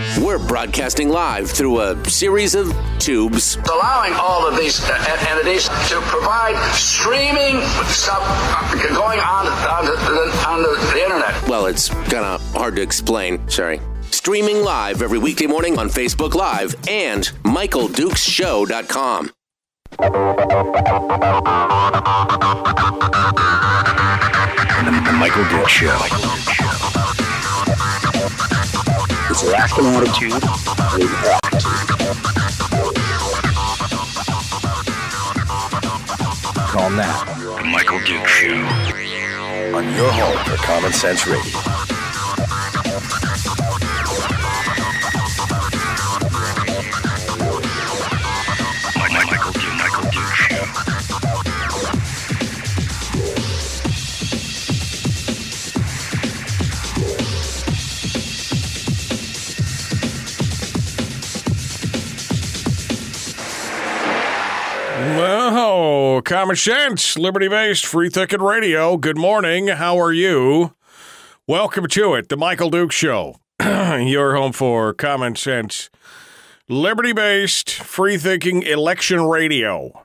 We're broadcasting live through a series of tubes. Allowing all of these entities to provide streaming stuff going on the internet. Well, it's kind of hard to explain. Sorry. Streaming live every weekday morning on Facebook Live and MichaelDukesShow.com. The Michael Dukes Show. It's Alaskan attitude with attitude. Call now. The Michael Dukes Show. On your home for Common Sense Radio. Michael Dukes Show. Well, Common Sense, liberty-based, free-thinking radio. Good morning. How are you? Welcome to it, the Michael Dukes Show. Your home for Common Sense, liberty-based, free-thinking election radio.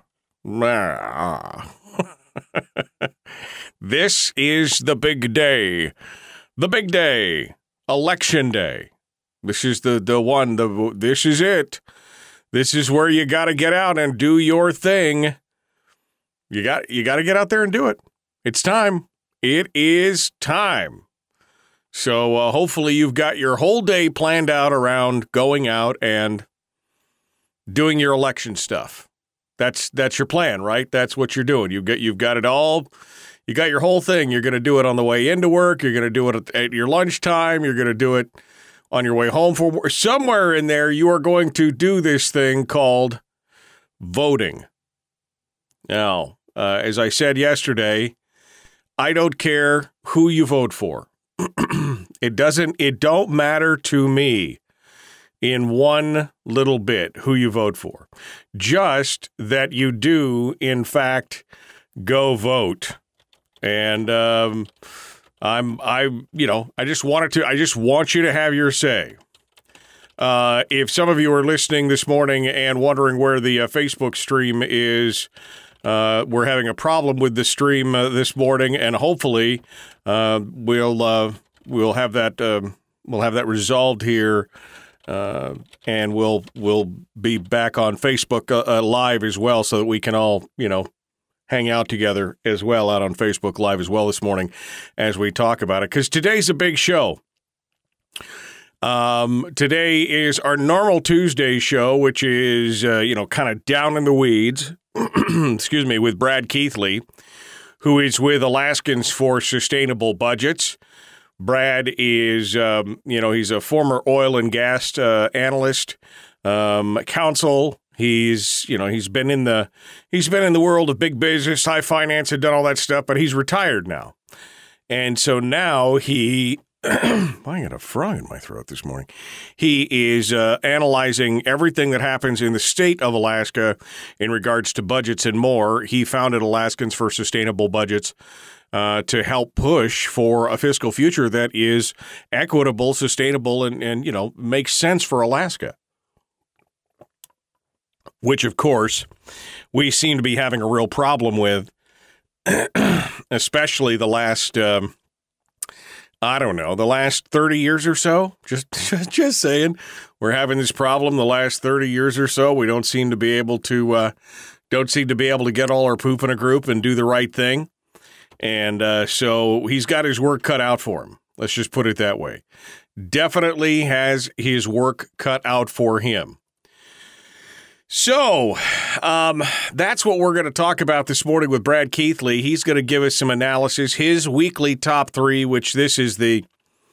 This is the big day. The big day. Election day. This is the one. This is it. This is where you got to get out and do your thing. You got to get out there and do it. It's time. It is time. So hopefully you've got your whole day planned out around going out and doing your election stuff. That's your plan, right? That's what you're doing. You've got it all. You got your whole thing. You're going to do it on the way into work. You're going to do it at your lunchtime. You're going to do it on your way home from work. Somewhere in there, you are going to do this thing called voting. Now, as I said yesterday, I don't care who you vote for. It don't matter to me in one little bit who you vote for. Just that you do, in fact, go vote. And I just want you to have your say. If some of you are listening this morning and wondering where the Facebook stream is, we're having a problem with the stream this morning, and hopefully we'll have that resolved here, and we'll be back on Facebook Live as well, so that we can all hang out together as well out on Facebook Live as well this morning as we talk about it, because today's a big show. Today is our normal Tuesday show, which is, kind of down in the weeds, excuse me, with Brad Keithley, who is with Alaskans for Sustainable Budgets. Brad is, he's a former oil and gas analyst, counsel. He's been in the world of big business, high finance, and done all that stuff, but he's retired now. And so now I got a frog in my throat this morning. He is analyzing everything that happens in the state of Alaska in regards to budgets and more. He founded Alaskans for Sustainable Budgets to help push for a fiscal future that is equitable, sustainable, and makes sense for Alaska. Which, of course, we seem to be having a real problem with, especially the last, the last 30 years or so. Just saying, we're having this problem the last 30 years or so. We don't seem to be able to get all our poop in a group and do the right thing. And so he's got his work cut out for him. Let's just put it that way. Definitely has his work cut out for him. So that's what we're going to talk about this morning with Brad Keithley. He's going to give us some analysis, his weekly top three, which this is the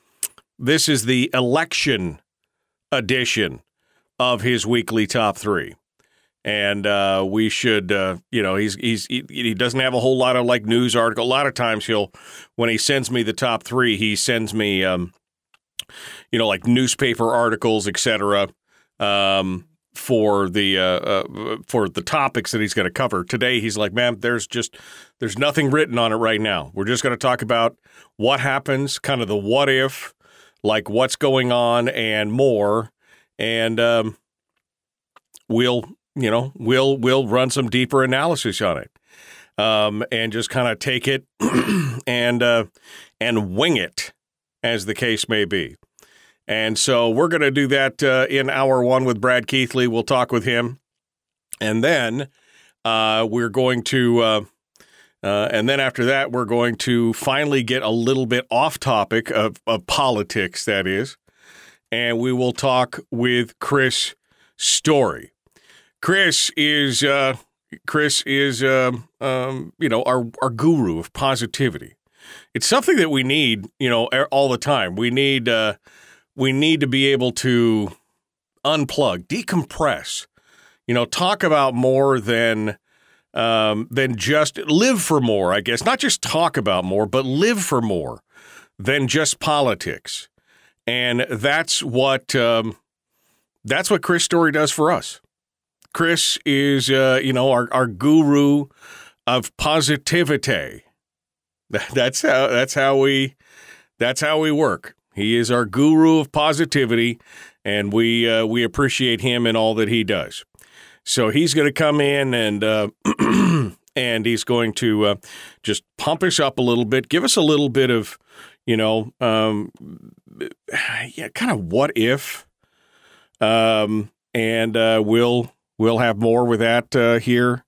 election edition of his weekly top three. And we should, he doesn't have a whole lot of like news article. A lot of times when he sends me the top three, he sends me, like newspaper articles, etc. For the topics that he's going to cover. Today, he's like, man, there's nothing written on it right now. We're just going to talk about what happens, kind of the what if, like what's going on and more. and we'll run some deeper analysis on it, and just kind of take it and wing it, as the case may be. And so we're going to do that in hour one with Brad Keithley. We'll talk with him, and then we're going to. And then after that, we're going to finally get a little bit off topic of politics, that is, and we will talk with Chris Story. Chris is our guru of positivity. It's something that we need, all the time. We need to be able to unplug, decompress, talk about more than just live for more, I guess. Not just talk about more, but live for more than just politics. And that's what Chris Story does for us. Chris is, our guru of positivity. That's how we work. He is our guru of positivity, and we appreciate him and all that he does. So he's going to come in and and he's going to just pump us up a little bit, give us a little bit of, kind of what if, and we'll have more with that here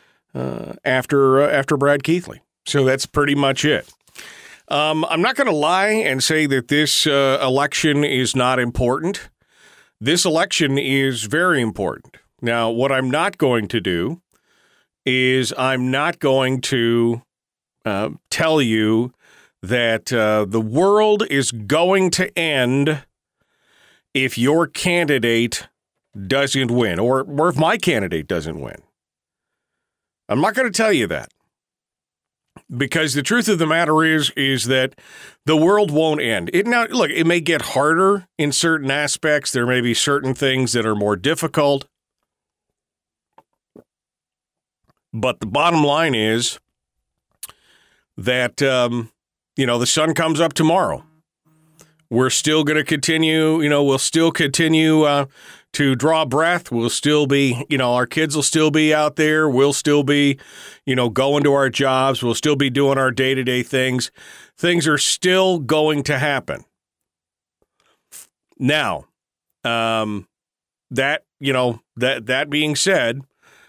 after Brad Keithley. So that's pretty much it. I'm not going to lie and say that this election is not important. This election is very important. Now, what I'm not going to do is I'm not going to tell you that the world is going to end if your candidate doesn't win, or if my candidate doesn't win. I'm not going to tell you that. Because the truth of the matter is that the world won't end. It may get harder in certain aspects. There may be certain things that are more difficult. But the bottom line is that, the sun comes up tomorrow. We're still going to continue, we'll still continue to draw breath. We'll still be, our kids will still be out there. We'll still be, going to our jobs. We'll still be doing our day-to-day things. Things are still going to happen. Now, that being said,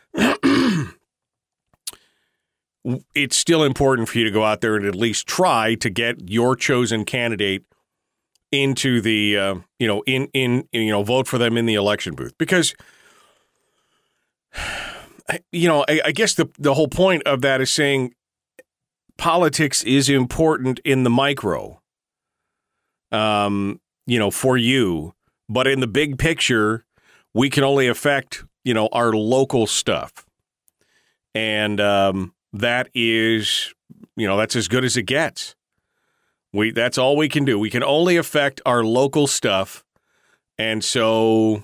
it's still important for you to go out there and at least try to get your chosen candidate into the, vote for them in the election booth. Because, I guess the whole point of that is saying politics is important in the micro, for you. But in the big picture, we can only affect, our local stuff. And that is, that's as good as it gets. That's all we can do. We can only affect our local stuff. And so,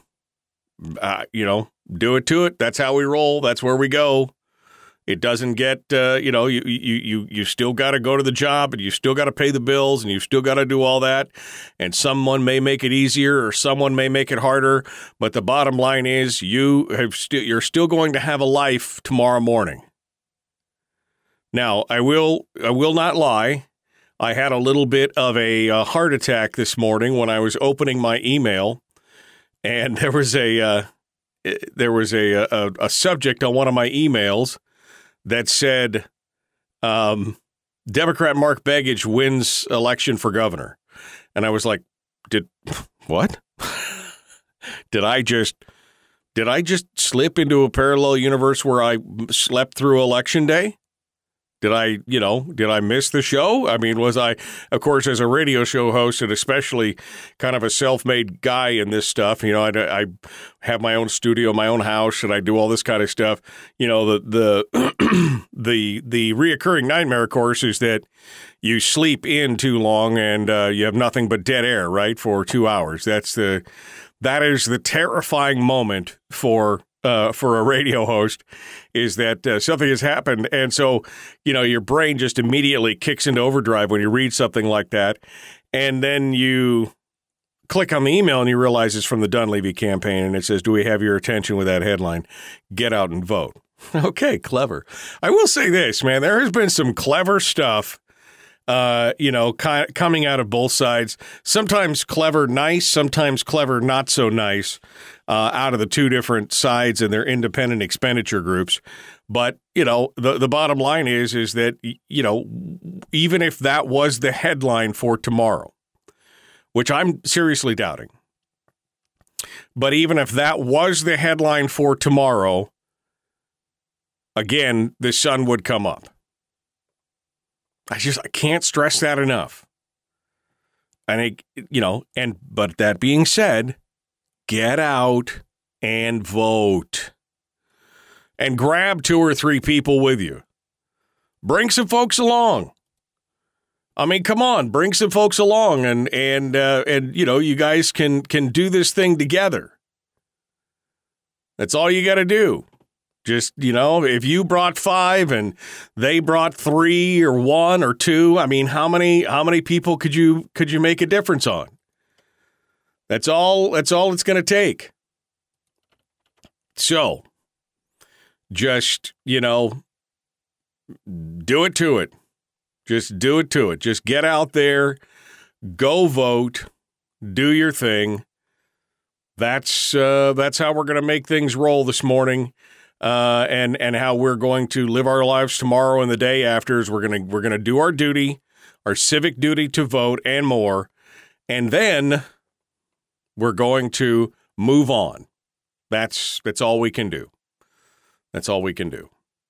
do it to it. That's how we roll. That's where we go. It doesn't get, you still got to go to the job, and you still got to pay the bills, and you still got to do all that. And someone may make it easier, or someone may make it harder. But the bottom line is you're still going to have a life tomorrow morning. Now, I will not lie. I had a little bit of a heart attack this morning when I was opening my email, and there was a subject on one of my emails that said, Democrat Mark Begich wins election for governor. And I was like, what? Did I just slip into a parallel universe where I slept through election day? Did I miss the show? I mean, was I, of course, as a radio show host and especially kind of a self-made guy in this stuff, I have my own studio, my own house, and I do all this kind of stuff. The reoccurring nightmare, of course, is that you sleep in too long and you have nothing but dead air, right, for 2 hours. That is the terrifying moment for a radio host, is that something has happened. And so, your brain just immediately kicks into overdrive when you read something like that. And then you click on the email and you realize it's from the Dunleavy campaign and it says, do we have your attention with that headline? Get out and vote. Okay, clever. I will say this, man, there has been some clever stuff, coming out of both sides. Sometimes clever, nice, sometimes clever, not so nice, out of the two different sides and their independent expenditure groups. But, the bottom line is that, even if that was the headline for tomorrow, which I'm seriously doubting, but even if that was the headline for tomorrow, again, the sun would come up. I can't stress that enough. But that being said, get out and vote. And grab 2 or 3 people with you. Bring some folks along. I mean, come on, bring some folks along and you guys can do this thing together. That's all you got to do. Just, if you brought 5 and they brought 3 or 1 or 2, I mean, how many people could you make a difference on? That's all it's going to take. So, just, do it to it. Just do it to it. Just get out there, go vote, do your thing. That's how we're going to make things roll this morning. And how we're going to live our lives tomorrow and the day after is we're going to do our duty, our civic duty to vote and more. And then we're going to move on. That's all we can do. That's all we can do.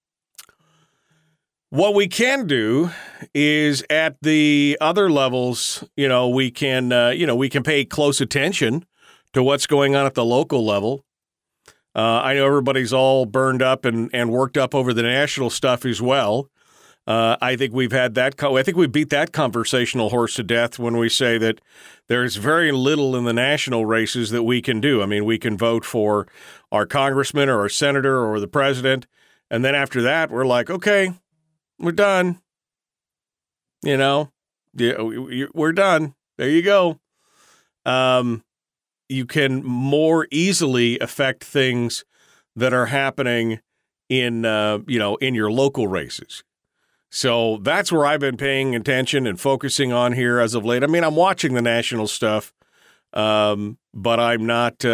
What we can do is at the other levels, we can pay close attention to what's going on at the local level. I know everybody's all burned up and worked up over the national stuff as well. I think we've had that. I think we beat that conversational horse to death when we say that there's very little in the national races that we can do. I mean, we can vote for our congressman or our senator or the president, and then after that, we're like, okay, we're done. We're done. There you go. You can more easily affect things that are happening in your local races. So that's where I've been paying attention and focusing on here as of late. I mean, I'm watching the national stuff, but I'm not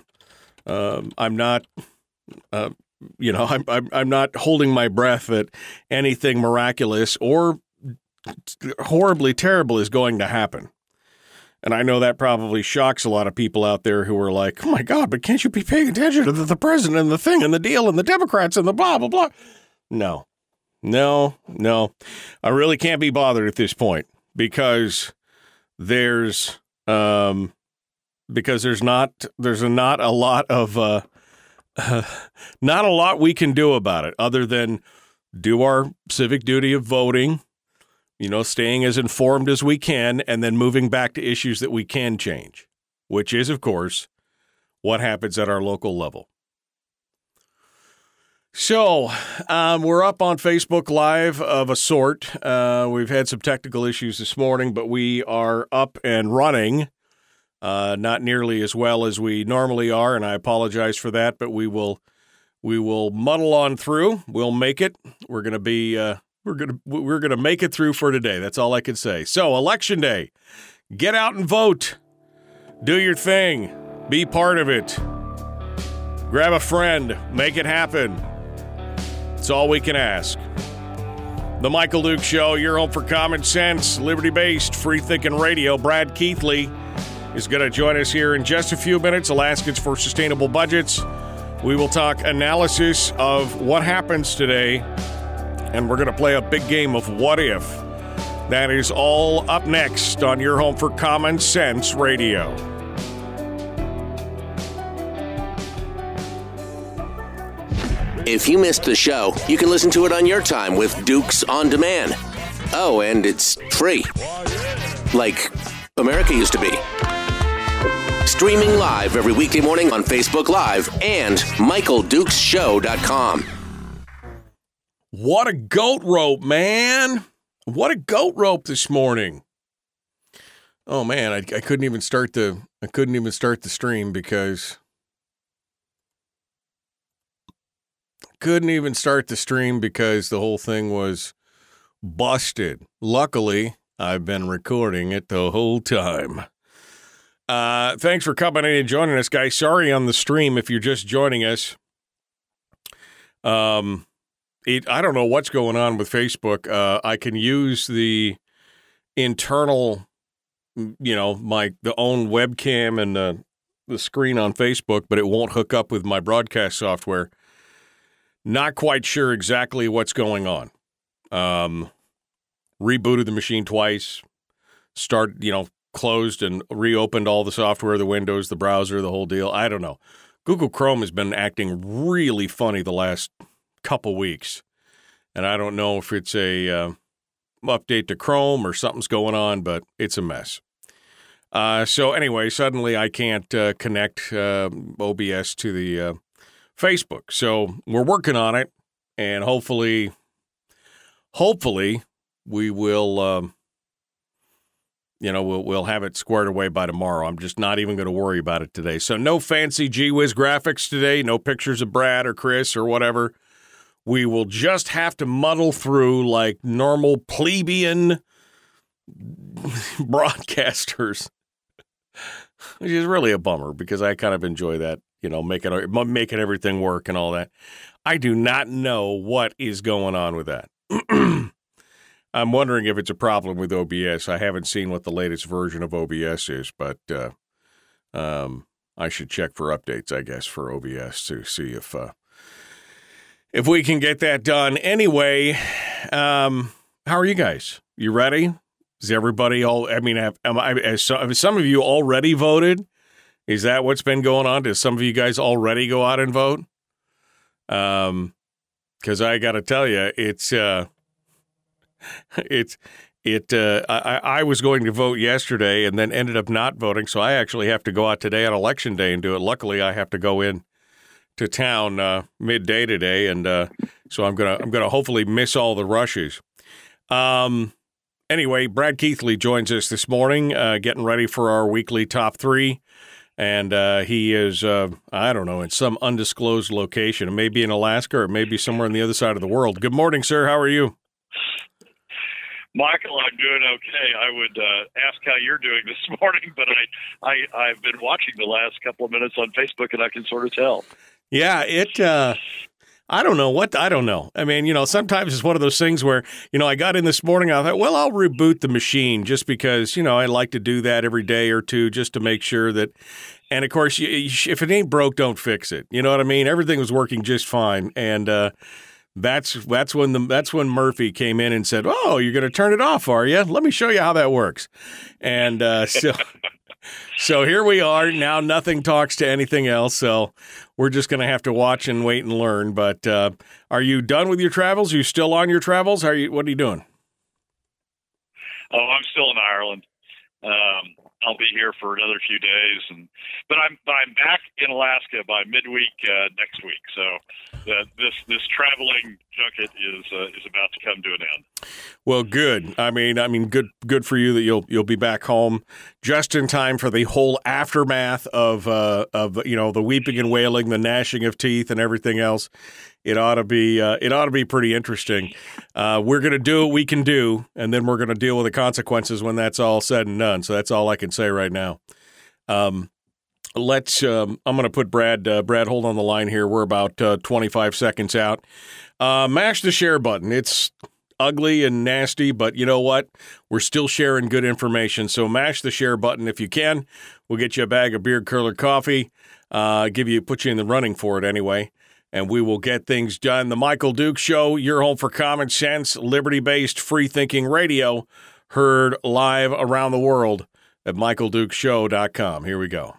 holding my breath that anything miraculous or horribly terrible is going to happen. And I know that probably shocks a lot of people out there who are like, oh, my God, but can't you be paying attention to the president and the thing and the deal and the Democrats and the blah, blah, blah. No. I really can't be bothered at this point because there's not a lot we can do about it other than do our civic duty of voting, staying as informed as we can, and then moving back to issues that we can change, which is, of course, what happens at our local level. So, we're up on Facebook Live of a sort. We've had some technical issues this morning, but we are up and running, not nearly as well as we normally are, and I apologize for that, but we will muddle on through. We'll make it. We're going to be... We're gonna make it through for today. That's all I can say. So, Election Day. Get out and vote. Do your thing. Be part of it. Grab a friend. Make it happen. It's all we can ask. The Michael Duke Show, your home for common sense, liberty-based, free-thinking radio. Brad Keithley is going to join us here in just a few minutes. Alaskans for Sustainable Budgets. We will talk analysis of what happens today. And we're going to play a big game of What If. That is all up next on your home for Common Sense Radio. If you missed the show, you can listen to it on your time with Dukes On Demand. Oh, and it's free. Like America used to be. Streaming live every weekday morning on Facebook Live and MichaelDukesShow.com. What a goat rope, man. What a goat rope this morning. Oh man, I couldn't even start the I couldn't even start the stream because the whole thing was busted. Luckily, I've been recording it the whole time. Thanks for coming in and joining us, guys. Sorry on the stream if you're just joining us. I don't know what's going on with Facebook. I can use the internal, the own webcam and the screen on Facebook, but it won't hook up with my broadcast software. Not quite sure exactly what's going on. Rebooted the machine twice. Closed and reopened all the software, the windows, the browser, the whole deal. I don't know. Google Chrome has been acting really funny the last couple weeks. And I don't know if it's a update to Chrome or something's going on, but it's a mess. So anyway, suddenly I can't connect OBS to the Facebook. So we're working on it, and hopefully we will... we'll have it squared away by tomorrow. I'm just not even going to worry about it today. So no fancy gee-whiz graphics today, no pictures of Brad or Chris or whatever. We will just have to muddle through like normal plebeian broadcasters, which is really a bummer because I kind of enjoy that, making everything work and all that. I do not know what is going on with that. I'm wondering if it's a problem with OBS. I haven't seen what the latest version of OBS is, but I should check for updates, I guess, for OBS to see if we can get that done. Anyway, how are you guys? You ready? Is everybody all? I mean, have some of you already voted? Is that what's been going on? Does some of you guys already go out and vote? Because I got to tell you, I was going to vote yesterday and then ended up not voting, so I actually have to go out today on election day and do it. Luckily, I have to go in to town midday today, and so I'm gonna hopefully miss all the rushes. Anyway, Brad Keithley joins us this morning, getting ready for our weekly top three, and he is I don't know, in some undisclosed location. It may be in Alaska or it may be somewhere on the other side of the world. Good morning, sir. How are you? Michael, I'm doing okay. I would ask how you're doing this morning, but I've been watching the last couple of minutes on Facebook, and I can sort of tell. Yeah, I don't know. I mean, sometimes it's one of those things where, I got in this morning, I thought, well, I'll reboot the machine just because, I like to do that every day or two just to make sure that, and of course, if it ain't broke, don't fix it. You know what I mean? Everything was working just fine, and That's when Murphy came in and said, "Oh, you're going to turn it off, are you? Let me show you how that works." And so here we are now. Nothing talks to anything else, so we're just going to have to watch and wait and learn. But are you done with your travels? Are you still on your travels? What are you doing? Oh, I'm still in Ireland. I'll be here for another few days, but I'm back in Alaska by midweek next week. So this traveling junket is about to come to an end. Well, good. I mean, good for you that you'll be back home just in time for the whole aftermath of the weeping and wailing, the gnashing of teeth, and everything else. It ought to be pretty interesting. We're going to do what we can do, and then we're going to deal with the consequences when that's all said and done. So that's all I can say right now. I'm going to put Brad, hold on the line here. We're about 25 seconds out. Mash the share button. It's ugly and nasty, but you know what? We're still sharing good information. So mash the share button if you can. We'll get you a bag of Beard Curler coffee, put you in the running for it anyway. And we will get things done. The Michael Duke Show, your home for common sense, liberty-based, free-thinking radio, heard live around the world at michaeldukeshow.com. Here we go.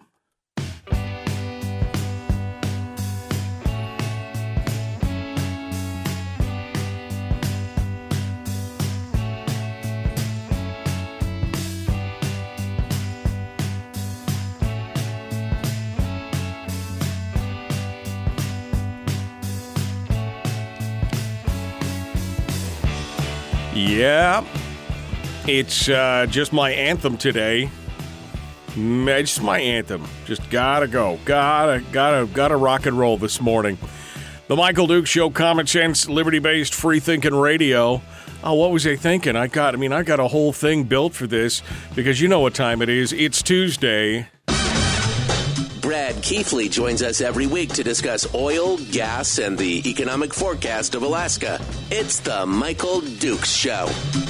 Yeah, it's just my anthem today. It's my anthem. Just gotta go. Gotta rock and roll this morning. The Michael Dukes Show, common sense, liberty-based, free-thinking radio. Oh, what was I thinking? I got a whole thing built for this because you know what time it is. It's Tuesday. Brad Keithley joins us every week to discuss oil, gas, and the economic forecast of Alaska. It's the Michael Dukes Show.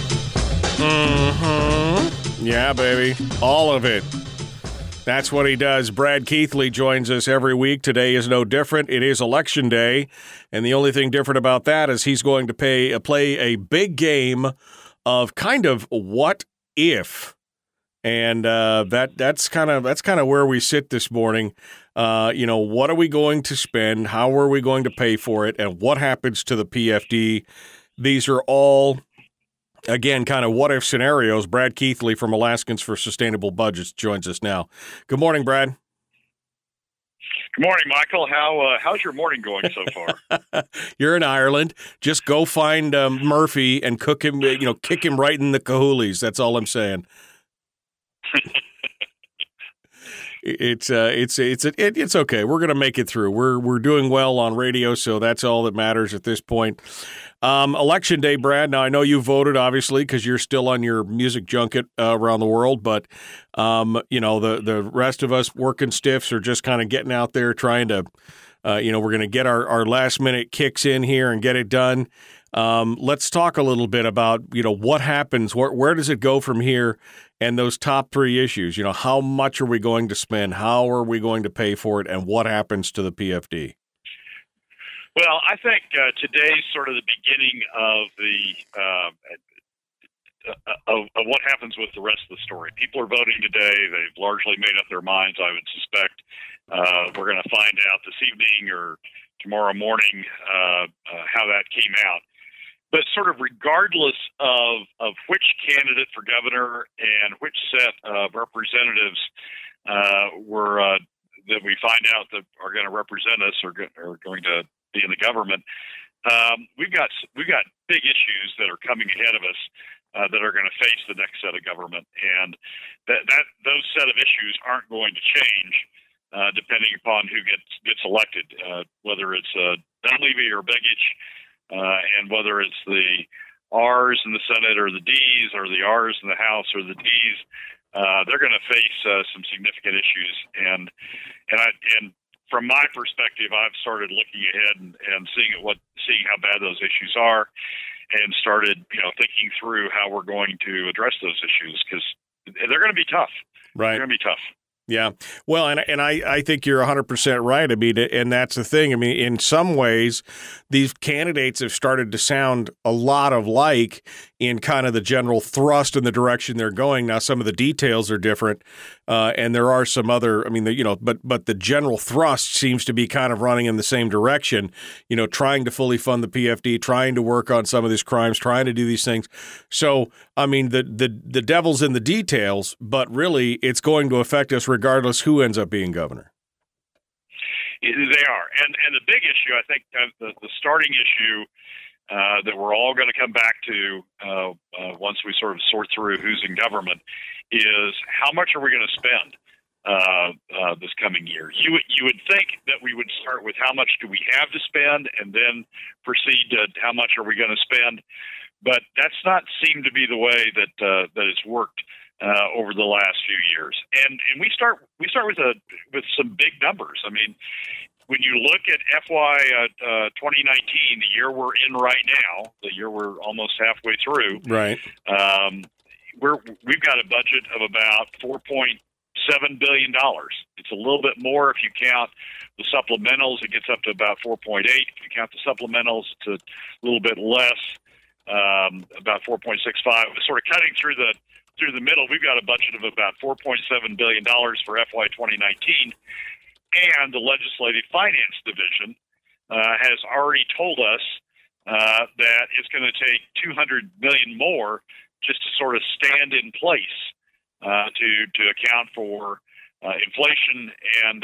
Mm-hmm. Yeah, baby. All of it. That's what he does. Brad Keithley joins us every week. Today is no different. It is Election Day, and the only thing different about that is he's going to play a big game of kind of what if. And that's kind of where we sit this morning. What are we going to spend? How are we going to pay for it? And what happens to the PFD? These are all, again, kind of what if scenarios. Brad Keithley from Alaskans for Sustainable Budgets joins us now. Good morning, Brad. Good morning, Michael. How's your morning going so far? You're in Ireland. Just go find Murphy and cook him. Kick him right in the kahoolies. That's all I'm saying. It's okay. We're gonna make it through. We're doing well on radio, so that's all that matters at this point. Election day, Brad. Now I know you voted, obviously, because you're still on your music junket around the world. But the rest of us working stiffs are just kind of getting out there trying to. We're going to get our last minute kicks in here and get it done. Let's talk a little bit about what happens. Where does it go from here? And those top three issues, how much are we going to spend? How are we going to pay for it? And what happens to the PFD? Well, I think today's sort of the beginning of of what happens with the rest of the story. People are voting today. They've largely made up their minds, I would suspect. We're going to find out this evening or tomorrow morning how that came out. But sort of regardless of which candidate for governor and which set of representatives that we find out that are going to represent us or going to be in the government, we've got big issues that are coming ahead of us that are going to face the next set of government, and those set of issues aren't going to change depending upon who gets elected, whether it's Dunleavy or Begich. And whether it's the R's in the Senate or the D's or the R's in the House or the D's, they're going to face some significant issues. And from my perspective, I've started looking ahead and seeing how bad those issues are, and started thinking through how we're going to address those issues because they're going to be tough. Right, they're going to be tough. Yeah. Well, and I think you're 100% right. I mean, and that's the thing. I mean, in some ways, these candidates have started to sound a lot alike in kind of the general thrust and the direction they're going. Now, some of the details are different, and there are some other, but the general thrust seems to be kind of running in the same direction, trying to fully fund the PFD, trying to work on some of these crimes, trying to do these things. So, I mean, the devil's in the details, but really it's going to affect us regardless who ends up being governor. They are. And the big issue, I think, the starting issue that we're all going to come back to once we sort of sort through who's in government is how much are we going to spend this coming year? You would think that we would start with how much do we have to spend and then proceed to how much are we going to spend. But that's not seemed to be the way that it's worked over the last few years, and we start with some big numbers. I mean, when you look at FY 2019, the year we're in right now, the year we're almost halfway through, right? We've got a budget of about $4.7 billion. It's a little bit more if you count the supplementals. It gets up to about 4.8. If you count the supplementals, it's a little bit less, about 4.65. Sort of cutting through the middle, we've got a budget of about $4.7 billion for FY 2019, and the Legislative Finance Division has already told us that it's going to take $200 million more just to sort of stand in place to account for inflation and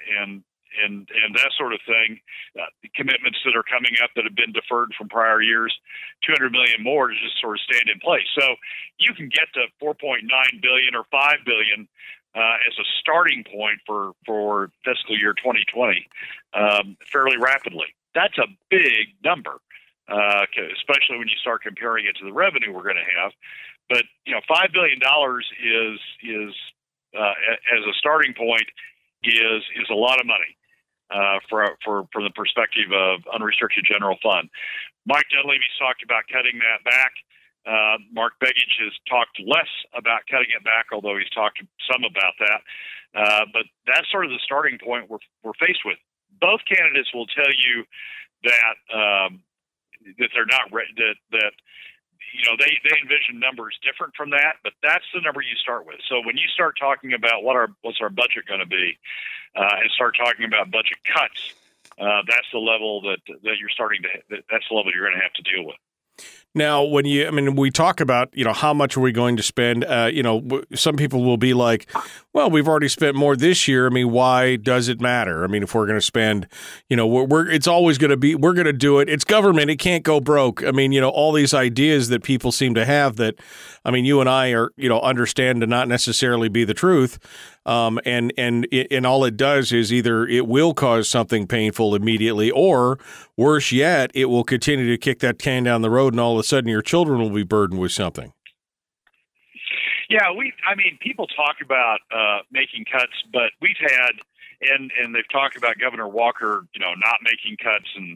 that sort of thing, commitments that are coming up that have been deferred from prior years, $200 million more to just sort of stand in place. So you can get to $4.9 billion or $5 billion as a starting point for fiscal year 2020 fairly rapidly. That's a big number, especially when you start comparing it to the revenue we're going to have. But $5 billion is as a starting point is a lot of money from the perspective of unrestricted general fund. Mike Dunleavy's talked about cutting that back. Mark Begich has talked less about cutting it back, although he's talked some about that. But that's sort of the starting point we're faced with. Both candidates will tell you that they're not that they envision numbers different from that, but that's the number you start with. So when you start talking about what's our budget going to be, and start talking about budget cuts, that's the level that's the level you're going to have to deal with. Now, when we talk about, how much are we going to spend, some people will be like, well, we've already spent more this year. I mean, why does it matter? I mean, if we're going to spend, it's always going to be, we're going to do it. It's government. It can't go broke. I mean, all these ideas that people seem to have that, I mean, you and I are, understand to not necessarily be the truth. And all it does is either it will cause something painful immediately, or worse yet, it will continue to kick that can down the road, and all of a sudden your children will be burdened with something. Yeah, people talk about making cuts, but we've had, and they've talked about Governor Walker, not making cuts and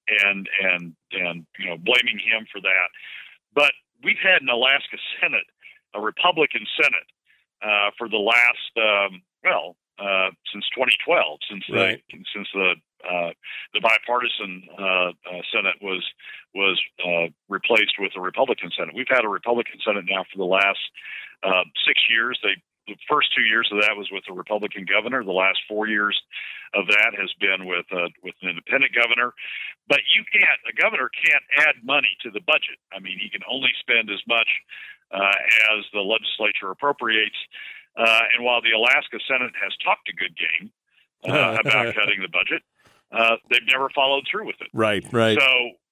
blaming him for that. But we've had an Alaska Senate, a Republican Senate, for the last since 2012, since the bipartisan Senate was replaced with a Republican Senate. We've had a Republican Senate now for the last 6 years. The first 2 years of that was with a Republican governor. The last 4 years of that has been with an independent governor. But a governor can't add money to the budget. I mean, he can only spend as much as the legislature appropriates. And while the Alaska Senate has talked a good game about cutting the budget, they've never followed through with it. Right. So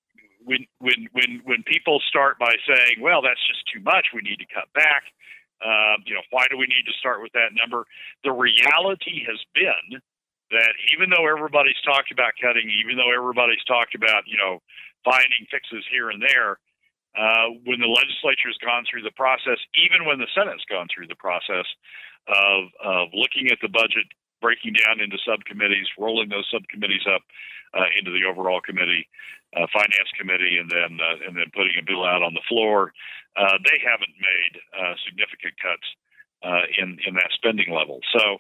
when people start by saying, well, that's just too much, we need to cut back, why do we need to start with that number? The reality has been that even though everybody's talked about cutting, even though everybody's talked about, finding fixes here and there, when the legislature has gone through the process, even when the Senate's gone through the process of looking at the budget, breaking down into subcommittees, rolling those subcommittees up into the overall committee, finance committee, and then putting a bill out on the floor, they haven't made significant cuts in that spending level. So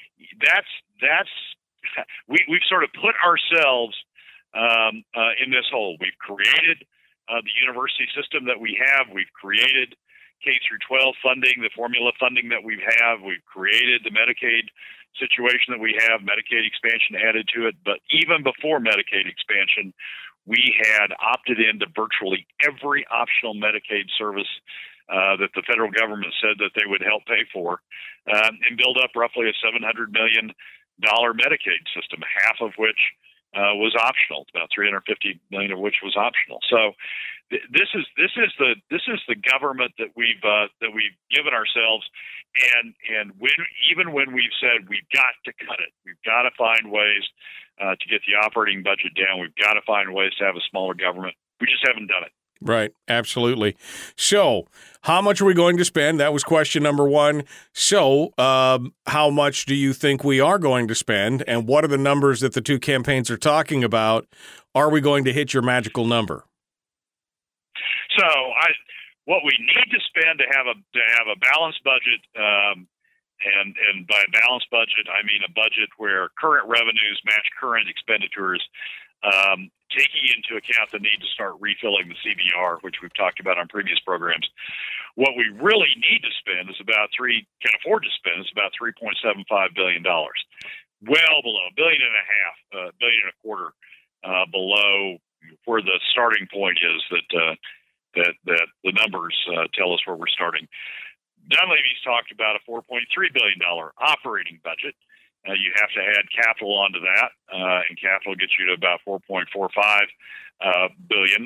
we've sort of put ourselves in this hole. We've created the university system that we have. We've created K through 12 funding, the formula funding that we have. We've created the Medicaid situation that we have, Medicaid expansion added to it. But even before Medicaid expansion, we had opted into virtually every optional Medicaid service that the federal government said that they would help pay for, and build up roughly a $700 million Medicaid system, half of which was optional. About $350 million of which was optional. So this is the government that we've given ourselves, and even when we've said we've got to cut it, we've got to find ways to get the operating budget down. We've got to find ways to have a smaller government. We just haven't done it. Right. Absolutely. So how much are we going to spend? That was question number one. So how much do you think we are going to spend? And what are the numbers that the two campaigns are talking about? Are we going to hit your magical number? So what we need to spend to have a balanced budget, and by a balanced budget, I mean a budget where current revenues match current expenditures, taking into account the need to start refilling the CBR, which we've talked about on previous programs. What we really need to spend is can afford to spend is about $3.75 billion, well below $1.5 billion, $1.25 billion below where the starting point is that the numbers tell us where we're starting. Dunleavy's talked about a $4.3 billion operating budget. You have to add capital onto that, and capital gets you to about $4.45 billion.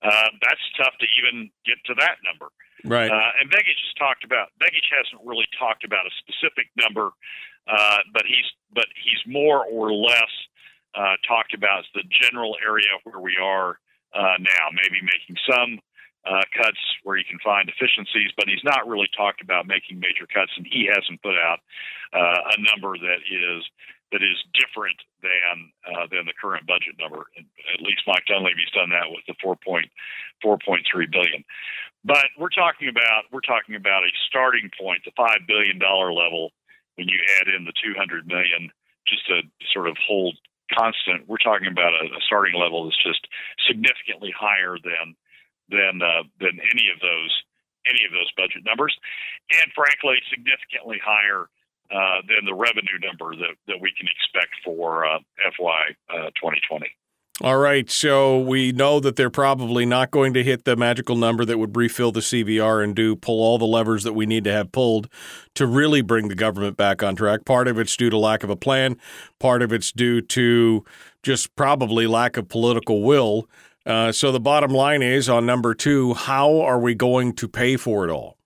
That's tough to even get to that number. Right. And Begich hasn't really talked about a specific number, but he's more or less talked about the general area where we are now, maybe making some cuts where you can find efficiencies, but he's not really talked about making major cuts, and he hasn't put out a number that is different than the current budget number. At least Mike Dunleavy's done that with the $4.3 billion. But we're talking about a starting point, the $5 billion level. When you add in the $200 million, just to sort of hold constant, we're talking about a starting level that's just significantly higher than any of those budget numbers, and frankly, significantly higher than the revenue number that we can expect for FY 2020. All right, so we know that they're probably not going to hit the magical number that would refill the CVR and pull all the levers that we need to have pulled to really bring the government back on track. Part of it's due to lack of a plan. Part of it's due to just probably lack of political will. So the bottom line is, on number 2, how are we going to pay for it all?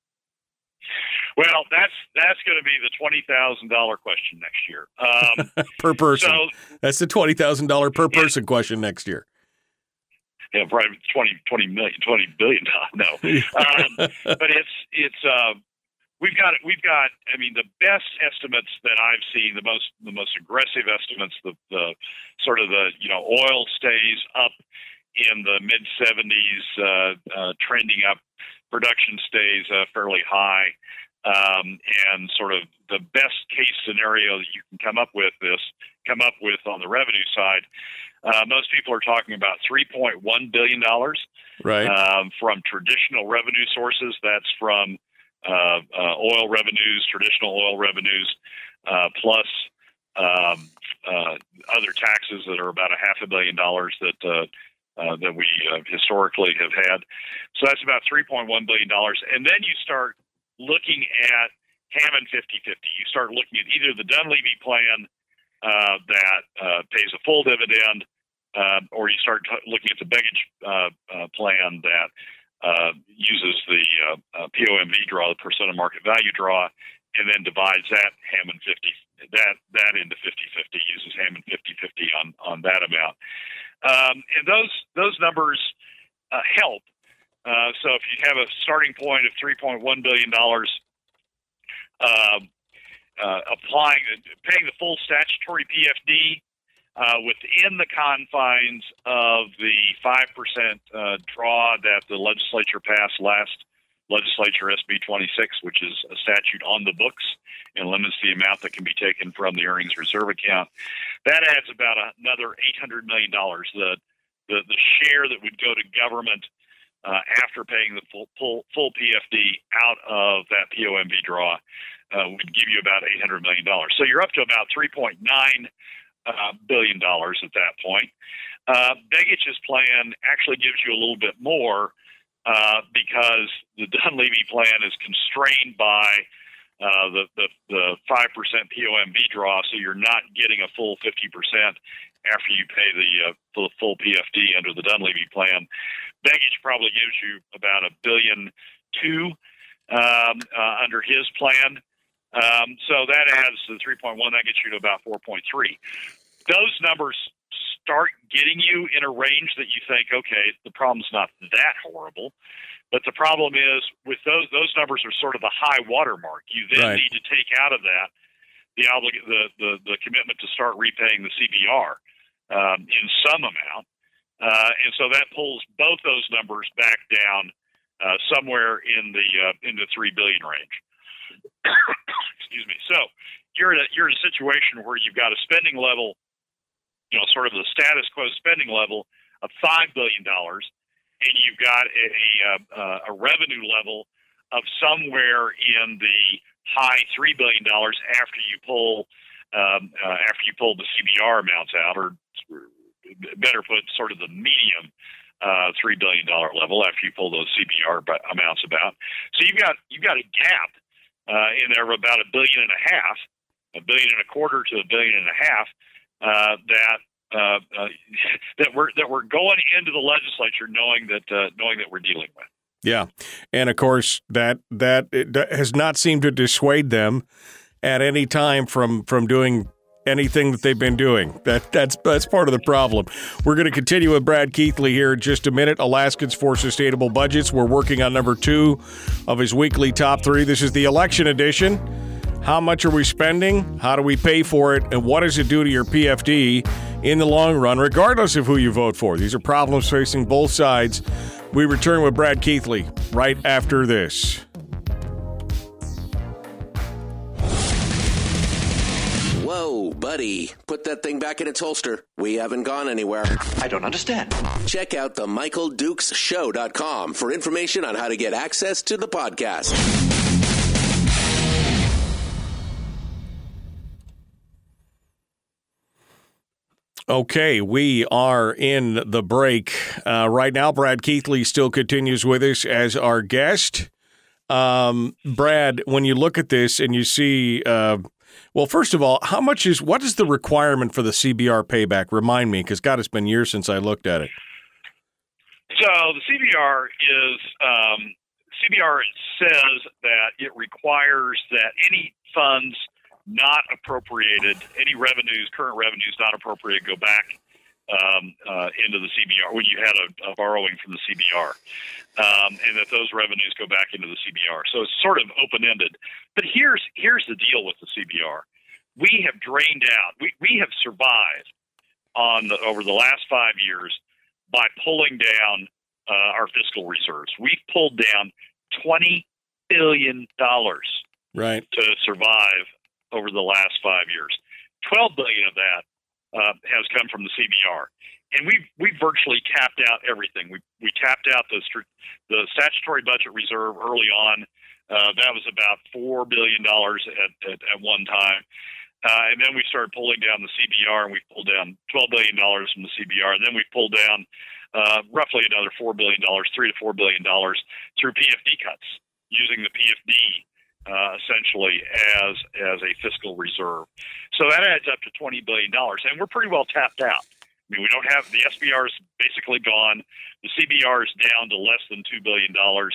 Well, that's going to be the $20,000 question next year per person. So, that's the $20,000 per person question next year. Yeah, probably $20 billion. No, but it's we've got. I mean, the best estimates that I've seen, the most aggressive estimates, the sort of oil stays up in the mid 70s, trending up. Production stays fairly high. And sort of the best case scenario that you can come up with on the revenue side, most people are talking about $3.1 billion, right? From traditional revenue sources. That's from oil revenues, traditional oil revenues, plus other taxes that are about $500 million that we historically have had. So that's about $3.1 billion, and then you start looking at Hammond 50/50. You start looking at either the Dunleavy plan that pays a full dividend, or you start looking at the Begich plan that uses the POMV draw, the percent of market value draw, and then divides that Hammond 50 that into 50/50, uses Hammond 50/50 on that amount. And those numbers help. So if you have a starting point of $3.1 billion, paying the full statutory PFD within the confines of the 5% draw that the legislature passed last legislature, SB 26, which is a statute on the books and limits the amount that can be taken from the earnings reserve account, that adds about another $800 million. The share that would go to government after paying the full PFD out of that POMV draw would give you about $800 million. So you're up to about $3.9 billion at that point. Begich's plan actually gives you a little bit more because the Dunleavy plan is constrained by the 5% POMV draw, so you're not getting a full 50% after you pay the full PFD under the Dunleavy plan. Begich probably gives you about $1.2 billion under his plan. So that adds to the 3.1, that gets you to about 4.3. Those numbers start getting you in a range that you think, okay, the problem's not that horrible. But the problem is with those numbers are sort of the high water mark. You then need to take out of that the commitment to start repaying the CBR in some amount. And so that pulls both those numbers back down somewhere in the $3 billion range. Excuse me. So you're in a situation where you've got a spending level, sort of the status quo spending level of $5 billion, and you've got a revenue level of somewhere in the high $3 billion after you pull the CBR amounts out, or better put, sort of the medium $3 billion level after you pull those CBR amounts about. So you've got a gap in there of about $1.5 billion, $1.25 billion to $1.5 billion, that we're going into the legislature knowing that we're dealing with. Yeah, and of course that it has not seemed to dissuade them at any time from doing anything that they've been doing. That's part of the problem. We're going to continue with Brad Keithley here in just a minute. Alaskans for Sustainable Budgets. We're working on number 2 of his weekly top 3. This is the election edition. How much are we spending? How do we pay for it? And what does it do to your PFD in the long run, regardless of who you vote for? These are problems facing both sides. We return with Brad Keithley right after this. Whoa, buddy. Put that thing back in its holster. We haven't gone anywhere. I don't understand. Check out the MichaelDukesShow.com for information on how to get access to the podcast. Okay, we are in the break. Right now, Brad Keithley still continues with us as our guest. Brad, when you look at this and you see, well, first of all, what is the requirement for the CBR payback? Remind me, because God, it's been years since I looked at it. So the CBR says that it requires that any funds not appropriated, any current revenues not appropriated, go back into the CBR when you had a borrowing from the CBR, and that those revenues go back into the CBR. So it's sort of open-ended. But here's the deal with the CBR: we have drained out, we have survived over the last 5 years by pulling down our fiscal reserves. We've pulled down $20 billion, right, to survive over the last 5 years. $12 billion of that has come from the CBR, and we've virtually tapped out everything. We tapped out the statutory budget reserve early on. That was about $4 billion at one time, and then we started pulling down the CBR, and we pulled down $12 billion from the CBR, and then we pulled down roughly another $4 billion, $3 to $4 billion through PFD cuts, using the PFD essentially as a fiscal reserve. So that adds up to $20 billion, and we're pretty well tapped out. I mean, we don't have, the SBR is basically gone. The CBR is down to less than $2 billion.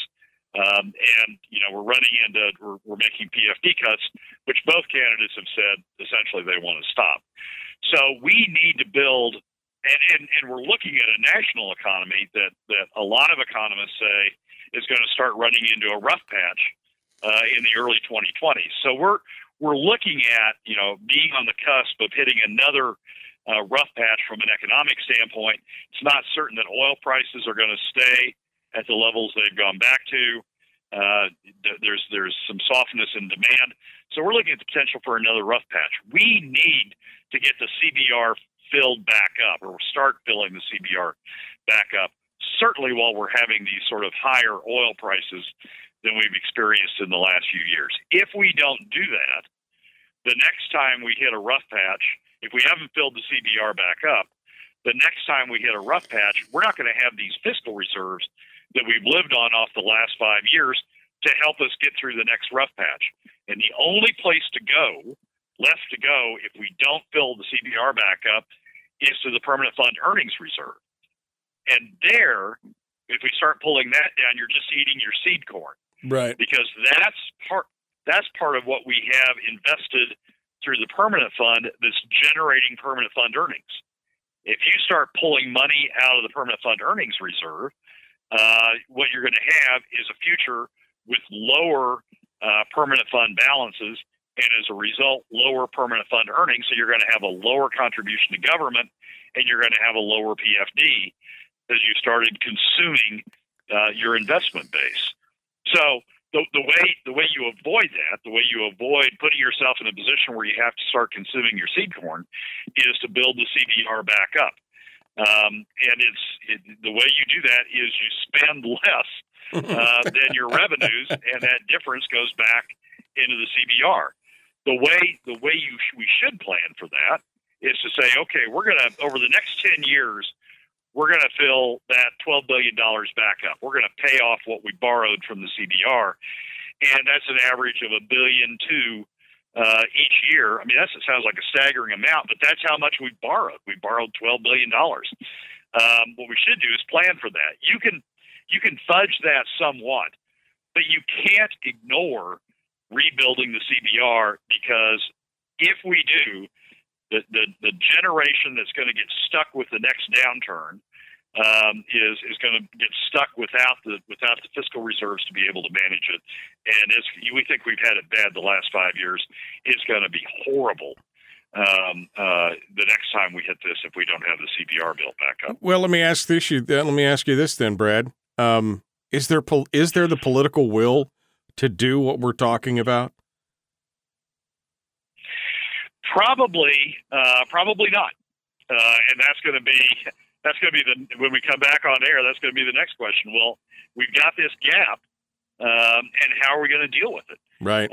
And, we're making PFD cuts, which both candidates have said essentially they want to stop. So we need to build, and we're looking at a national economy that a lot of economists say is going to start running into a rough patch in the early 2020s. So we're looking at, being on the cusp of hitting another rough patch from an economic standpoint. It's not certain that oil prices are going to stay at the levels they've gone back to. There's some softness in demand. So we're looking at the potential for another rough patch. We need to get the CBR filled back up, or start filling the CBR back up, certainly while we're having these sort of higher oil prices than we've experienced in the last few years. If we don't do that, the next time we hit a rough patch, if we haven't filled the CBR back up, the next time we hit a rough patch, we're not going to have these fiscal reserves that we've lived on off the last 5 years to help us get through the next rough patch. And the only place left to go, if we don't fill the CBR back up, is to the permanent fund earnings reserve. And there, if we start pulling that down, you're just eating your seed corn. Right. Because that's part of what we have invested through the permanent fund that's generating permanent fund earnings. If you start pulling money out of the permanent fund earnings reserve, what you're going to have is a future with lower permanent fund balances, and as a result, lower permanent fund earnings. So you're going to have a lower contribution to government, and you're going to have a lower PFD as you started consuming your investment base. So the way you avoid that, the way you avoid putting yourself in a position where you have to start consuming your seed corn, is to build the CBR back up. And the way you do that is you spend less than your revenues, and that difference goes back into the CBR. The way we should plan for that is to say, okay, we're going to, over the next 10 years, we're going to fill that $12 billion back up. We're going to pay off what we borrowed from the CBR, and that's an average of $1.2 billion each year. I mean, that sounds like a staggering amount, but that's how much we borrowed. We borrowed $12 billion. What we should do is plan for that. You can fudge that somewhat, but you can't ignore rebuilding the CBR, because if we do, the generation that's going to get stuck with the next downturn is going to get stuck without the fiscal reserves to be able to manage it. And we think we've had it bad the last 5 years. It's going to be horrible the next time we hit this if we don't have the CBR built back up. Well, let me ask you this then, Brad. Is there the political will to do what we're talking about? Probably not. And that's going to be when we come back on air. That's going to be the next question. Well, we've got this gap, and how are we going to deal with it? Right.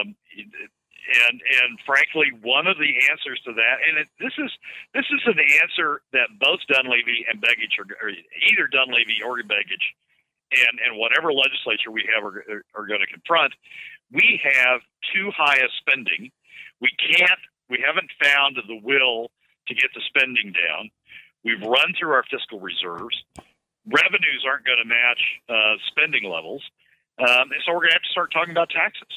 And frankly, one of the answers to that, and this is an answer that both Dunleavy and Begich or either Dunleavy or Begich, and whatever legislature we have are going to confront. We have too high a spending. We haven't found the will to get the spending down. We've run through our fiscal reserves. Revenues aren't going to match spending levels. And so we're going to have to start talking about taxes.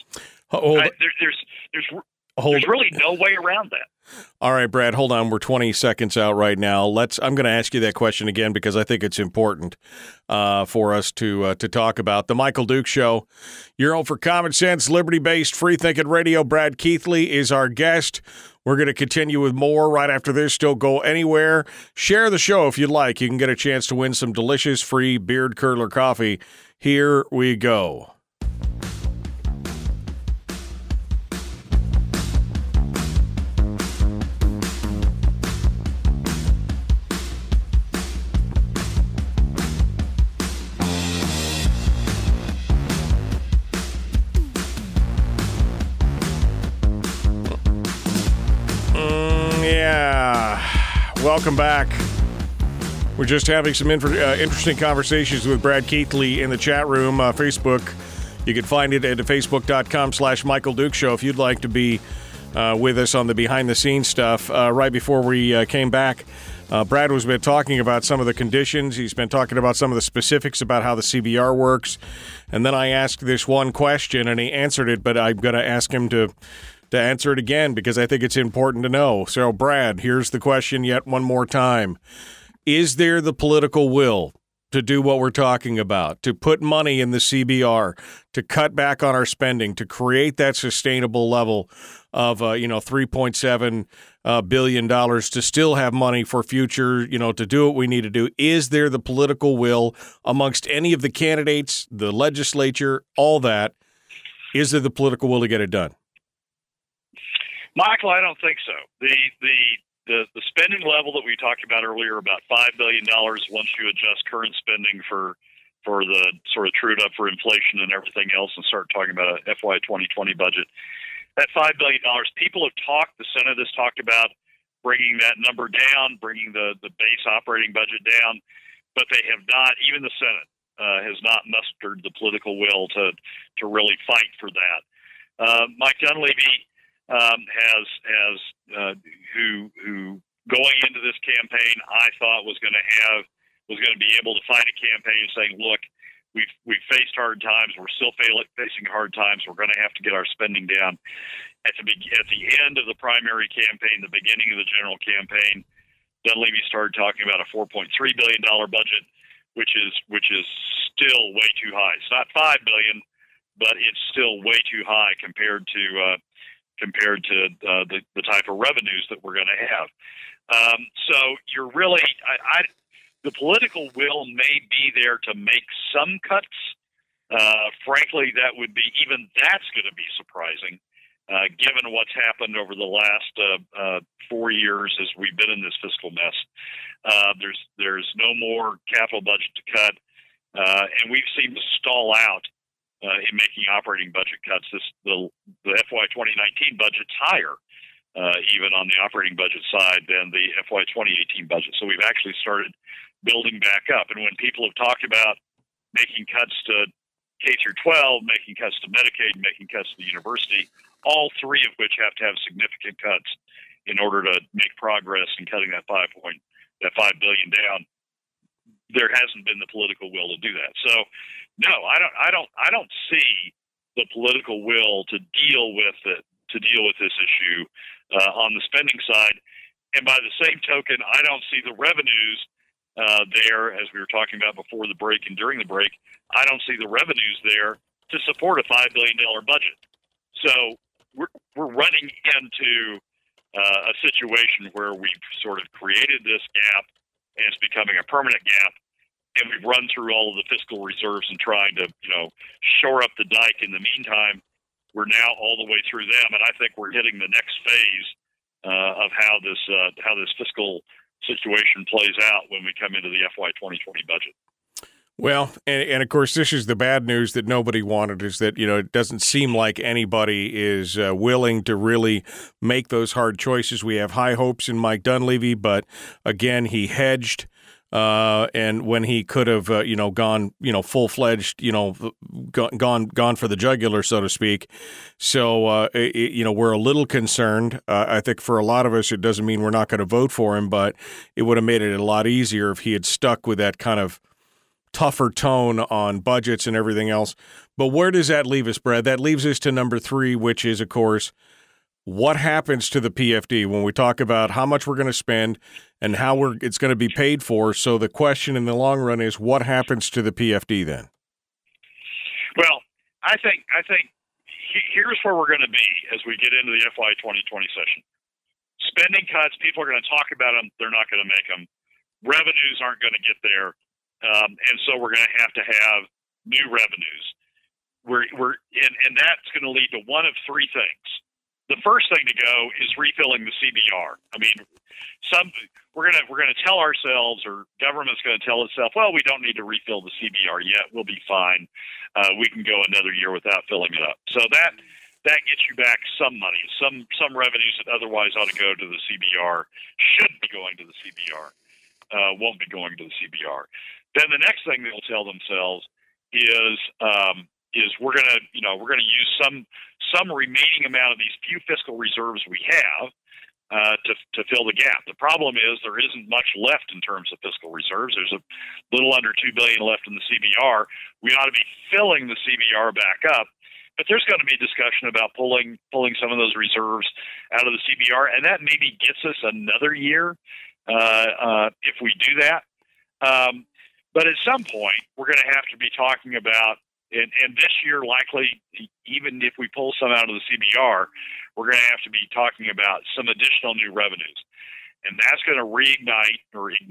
There's really no way around that. All right, Brad, hold on. We're 20 seconds out right now. I'm going to ask you that question again because I think it's important for us to talk about. The Michael Dukes Show, your home for common sense, liberty-based, free-thinking radio. Brad Keithley is our guest. We're going to continue with more right after this. Don't go anywhere. Share the show if you'd like. You can get a chance to win some delicious free beard curler coffee. Here we go. Welcome back. We're just having some interesting conversations with Brad Keithley in the chat room, Facebook. You can find it at facebook.com/Michael Dukes Show if you'd like to be with us on the behind-the-scenes stuff. Right before we came back, Brad was been talking about some of the conditions. He's been talking about some of the specifics about how the CBR works. And then I asked this one question, and he answered it, but I'm going to ask him to answer it again because I think it's important to know. So, Brad, here's the question yet one more time. Is there the political will to do what we're talking about, to put money in the CBR, to cut back on our spending, to create that sustainable level of, $3.7 billion, to still have money for future, to do what we need to do? Is there the political will amongst any of the candidates, the legislature, all that? Is there the political will to get it done? Michael, I don't think so. The spending level that we talked about earlier, about $5 billion, once you adjust current spending for the sort of trued up for inflation and everything else, and start talking about a FY 2020 budget, that $5 billion, people have talked. The Senate has talked about bringing that number down, bringing the base operating budget down, but they have not. Even the Senate has not mustered the political will to really fight for that. Mike Dunleavy who going into this campaign I thought was going to be able to fight a campaign saying, look, we've faced hard times, we're still facing hard times, we're going to have to get our spending down. At the end of the primary campaign, the beginning of the general campaign, Dunleavy started talking about a $4.3 billion budget, which is still way too high. It's not $5 billion, but it's still way too high compared to the type of revenues that we're going to have. So you're really, the political will may be there to make some cuts. Frankly, that's going to be surprising, given what's happened over the last 4 years as we've been in this fiscal mess. There's no more capital budget to cut, and we've seemed to stall out in making operating budget cuts. The FY 2019 budget's higher, even on the operating budget side, than the FY 2018 budget. So we've actually started building back up. And when people have talked about making cuts to K through 12, making cuts to Medicaid, making cuts to the university, all three of which have to have significant cuts in order to make progress in cutting that $5 billion down. There hasn't been the political will to do that. So, no, I don't see the political will to deal with this issue on the spending side. And by the same token, I don't see the revenues there, as we were talking about before the break and during the break. I don't see the revenues there to support a $5 billion budget. So we're running into a situation where we've sort of created this gap, and it's becoming a permanent gap. And we've run through all of the fiscal reserves and trying to, shore up the dike. In the meantime, we're now all the way through them, and I think we're hitting the next phase of how this fiscal situation plays out when we come into the FY 2020 budget. Well, and of course, this is the bad news that nobody wanted, is that, it doesn't seem like anybody is willing to really make those hard choices. We have high hopes in Mike Dunleavy, but again, he hedged. And when he could have, gone, full-fledged, gone for the jugular, so to speak. So, we're a little concerned. I think for a lot of us, it doesn't mean we're not going to vote for him, but it would have made it a lot easier if he had stuck with that kind of tougher tone on budgets and everything else. But where does that leave us, Brad? That leaves us to number 3, which is, of course, what happens to the PFD when we talk about how much we're going to spend and how it's going to be paid for. So the question in the long run is, what happens to the PFD then? Well, I think here's where we're going to be as we get into the FY 2020 session. Spending cuts, people are going to talk about them. They're not going to make them. Revenues aren't going to get there. And so we're going to have new revenues. And that's going to lead to one of three things. The first thing to go is refilling the CBR. I mean, we're going to tell ourselves, or government's going to tell itself, well, we don't need to refill the CBR yet. We'll be fine. We can go another year without filling it up. So that gets you back some money. Some revenues that otherwise ought to go to the CBR should be going to the CBR. Won't be going to the CBR. Then the next thing they'll tell themselves is we're going to use some remaining amount of these few fiscal reserves we have to fill the gap. The problem is there isn't much left in terms of fiscal reserves. There's a little under $2 billion left in the CBR. We ought to be filling the CBR back up, but there's going to be discussion about pulling some of those reserves out of the CBR, and that maybe gets us another year if we do that. But at some point, we're going to have to be talking about, and this year, likely, even if we pull some out of the CBR, we're going to have to be talking about some additional new revenues. And that's going to ignite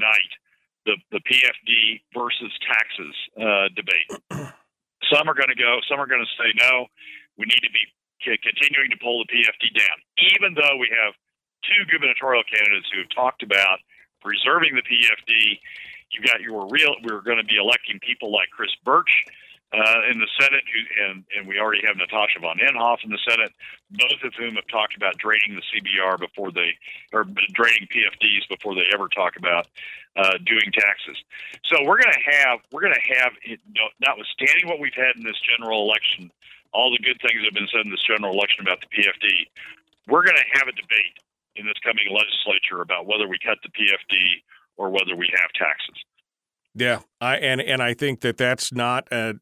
the PFD versus taxes debate. Some are going to say, no, we need to be continuing to pull the PFD down, even though we have two gubernatorial candidates who have talked about preserving the PFD. We're going to be electing people like Chris Birch in the Senate, and we already have Natasha von Inhofe in the Senate, both of whom have talked about draining the CBR draining PFDs before they ever talk about doing taxes. So we're going to have, notwithstanding what we've had in this general election, all the good things that have been said in this general election about the PFD, we're going to have a debate in this coming legislature about whether we cut the PFD or whether we have taxes. Yeah, I think that's not a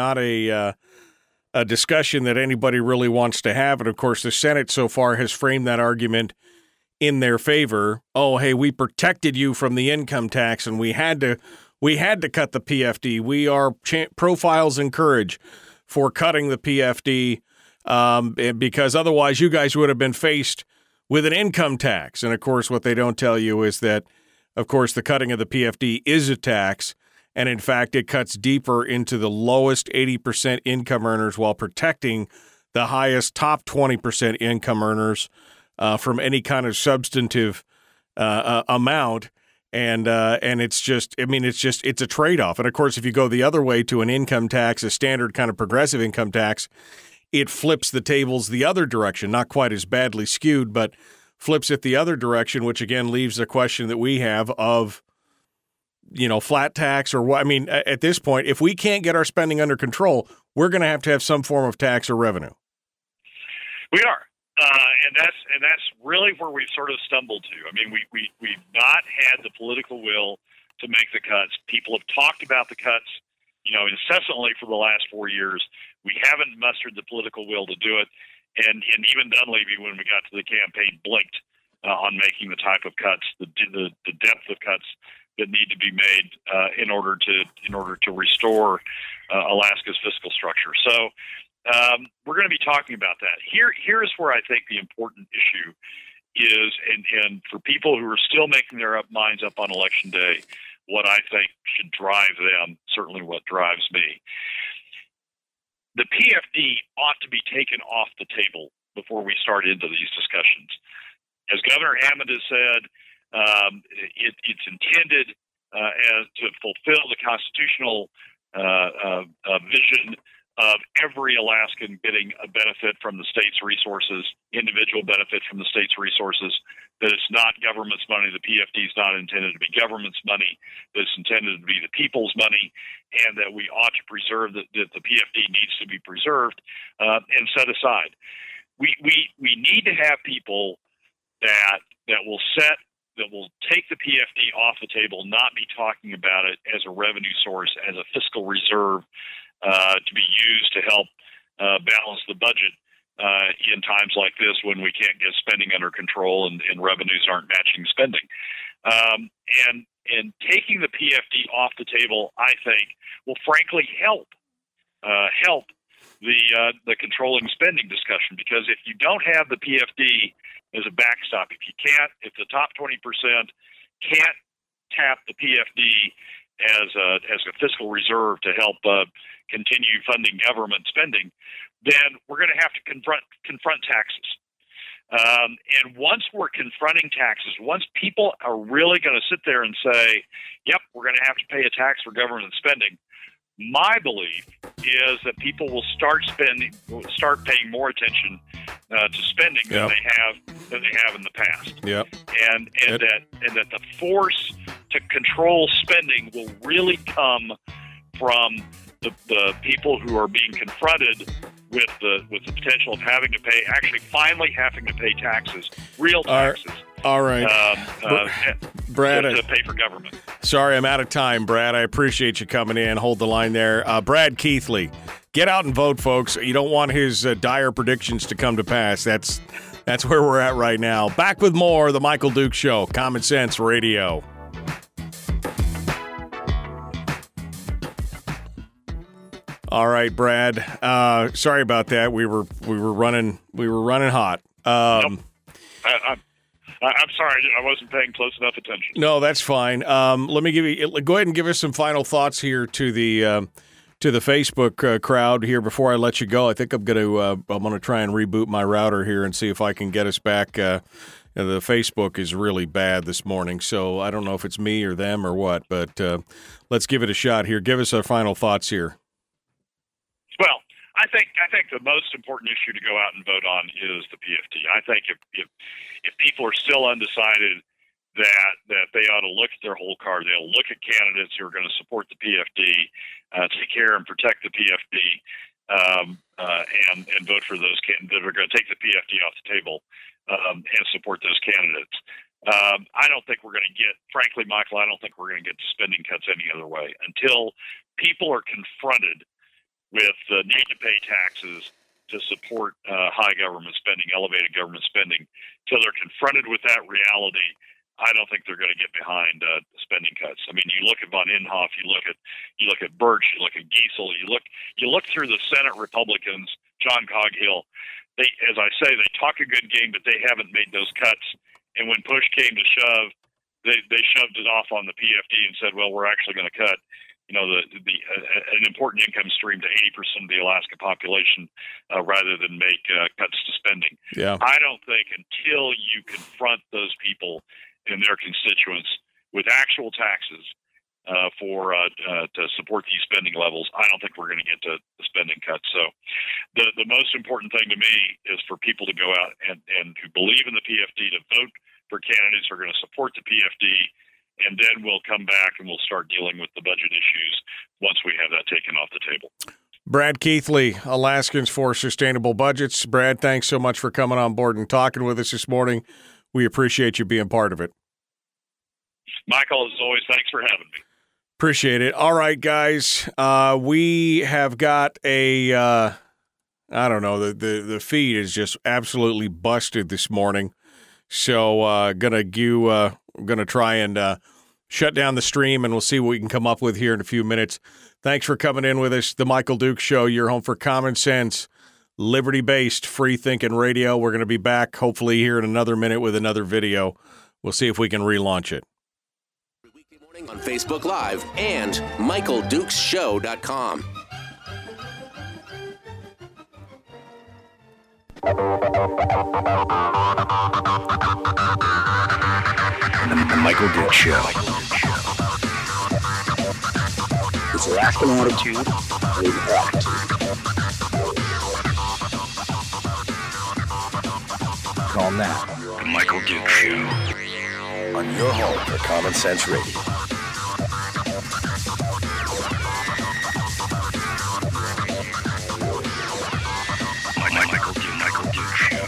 discussion that anybody really wants to have. And of course, the Senate so far has framed that argument in their favor. Oh, hey, we protected you from the income tax, and we had to cut the PFD. We are profiles and courage for cutting the PFD because otherwise, you guys would have been faced with an income tax. And of course, what they don't tell you is that, of course, the cutting of the PFD is a tax, and in fact, it cuts deeper into the lowest 80% income earners while protecting the highest top 20% income earners from any kind of substantive amount. And it's just, it's a trade-off. And of course, if you go the other way to an income tax, a standard kind of progressive income tax, it flips the tables the other direction, not quite as badly skewed, but flips it the other direction, which again leaves the question that we have of, flat tax or what. I mean, at this point, if we can't get our spending under control, we're going to have some form of tax or revenue. We are. And that's really where we've sort of stumbled to. I mean, we've not had the political will to make the cuts. People have talked about the cuts, incessantly for the last 4 years. We haven't mustered the political will to do it. And even Dunleavy, when we got to the campaign, blinked on making the type of cuts, the depth of cuts that need to be made in order to restore Alaska's fiscal structure. So we're going to be talking about that. Here's where I think the important issue is, and for people who are still making their minds up on Election Day, what I think should drive them, certainly what drives me. The PFD ought to be taken off the table before we start into these discussions. As Governor Hammond has said, it's intended as to fulfill the constitutional vision of every Alaskan getting a benefit from the state's resources, individual benefit from the state's resources, that it's not government's money. The PFD is not intended to be government's money, that it's intended to be the people's money, and that we ought to preserve, that the PFD needs to be preserved and set aside. We need to have people that will take the PFD off the table, not be talking about it as a revenue source, as a fiscal reserve to be used to help balance the budget in times like this when we can't get spending under control and revenues aren't matching spending. And taking the PFD off the table, I think, will frankly help the controlling spending discussion, because if you don't have the PFD as a backstop, if the top 20% can't tap the PFD as a fiscal reserve to help continue funding government spending, then we're going to have to confront taxes. And once we're confronting taxes, once people are really going to sit there and say, yep, we're going to have to pay a tax for government spending, my belief is that people will start paying more attention to spending than they have in the past. Yep. And that the force to control spending will really come from the people who are being confronted with the potential of finally having to pay taxes, real taxes. All right. Brad, to pay for government. Sorry, I'm out of time, Brad. I appreciate you coming in. Hold the line there. Brad Keithley, get out and vote, folks. You don't want his dire predictions to come to pass. That's where we're at right now. Back with more of The Michael Duke Show, Common Sense Radio. All right, Brad. Sorry about that. We were running hot. Nope. I'm sorry, I wasn't paying close enough attention. No, that's fine. Let me go ahead and give us some final thoughts here to the Facebook crowd here before I let you go. I think I'm gonna try and reboot my router here and see if I can get us back. The Facebook is really bad this morning, so I don't know if it's me or them or what, but let's give it a shot here. Give us our final thoughts here. Well, I think the most important issue to go out and vote on is the PFD. I think if people are still undecided that they ought to look at their whole card, they'll look at candidates who are going to support the PFD, take care and protect the PFD, and vote for those that are going to take the PFD off the table and support those candidates. I don't think we're going to get, frankly, Michael, I don't think we're going to get spending cuts any other way until people are confronted with the need to pay taxes to support high government spending, elevated government spending. Till they're confronted with that reality, I don't think they're going to get behind spending cuts. I mean, you look at von Inhofe, you look at Birch, you look at Giesel, you look through the Senate Republicans, John Coghill. They, as I say, they talk a good game, but they haven't made those cuts. And when push came to shove, they shoved it off on the PFD and said, "Well, we're actually going to cut." An important income stream to 80% of the Alaska population, rather than make cuts to spending. Yeah. I don't think until you confront those people and their constituents with actual taxes to support these spending levels, I don't think we're going to get to the spending cuts. So the most important thing to me is for people to go out and who believe in the PFD to vote for candidates who are going to support the PFD. And then we'll come back and we'll start dealing with the budget issues once we have that taken off the table. Brad Keithley, Alaskans for Sustainable Budgets. Brad, thanks so much for coming on board and talking with us this morning. We appreciate you being part of it. Michael, as always, thanks for having me. Appreciate it. All right, guys. We have got a, I don't know, the feed is just absolutely busted this morning. So gonna try and shut down the stream, and we'll see what we can come up with here in a few minutes. Thanks for coming in with us. The Michael Dukes Show, your home for common sense, liberty-based, free-thinking radio. We're going to be back hopefully here in another minute with another video. We'll see if we can relaunch it. Weekday morning on Facebook Live and MichaelDukesShow.com. The Michael Dukes Show. It's Alaskan attitude, Native attitude. Call now. The Michael Dukes Show. On your home for common sense radio. Michael Dukes Show.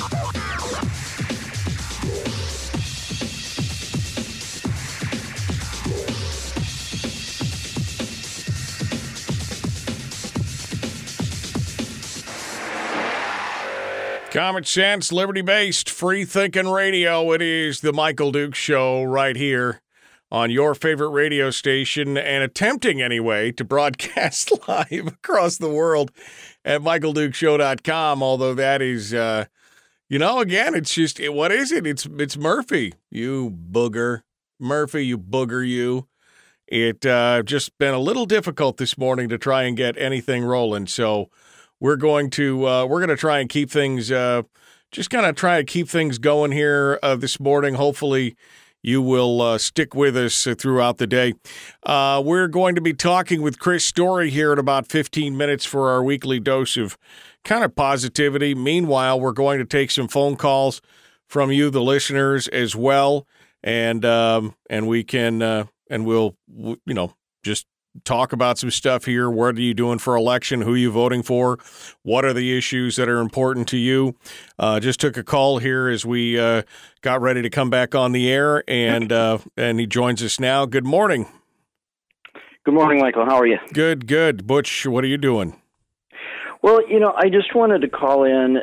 Common sense, liberty-based, free-thinking radio. It is the Michael Dukes Show right here on your favorite radio station, and attempting anyway to broadcast live across the world at MichaelDukesShow.com, although that is, again, it's just, what is it? It's Murphy, you booger. Murphy, you booger, you. It just been a little difficult this morning to try and get anything rolling, so we're going to try and keep things keep things going here this morning. Hopefully you will stick with us throughout the day. We're going to be talking with Chris Story here in about 15 minutes for our weekly dose of kind of positivity. Meanwhile, we're going to take some phone calls from you, the listeners, as well, and we can and we'll just talk about some stuff here. What are you doing for election? Who are you voting for? What are the issues that are important to you? Just took a call here as we got ready to come back on the air, and he joins us now. Good morning. Good morning, Michael. How are you? Good. Butch, what are you doing? Well, I just wanted to call in.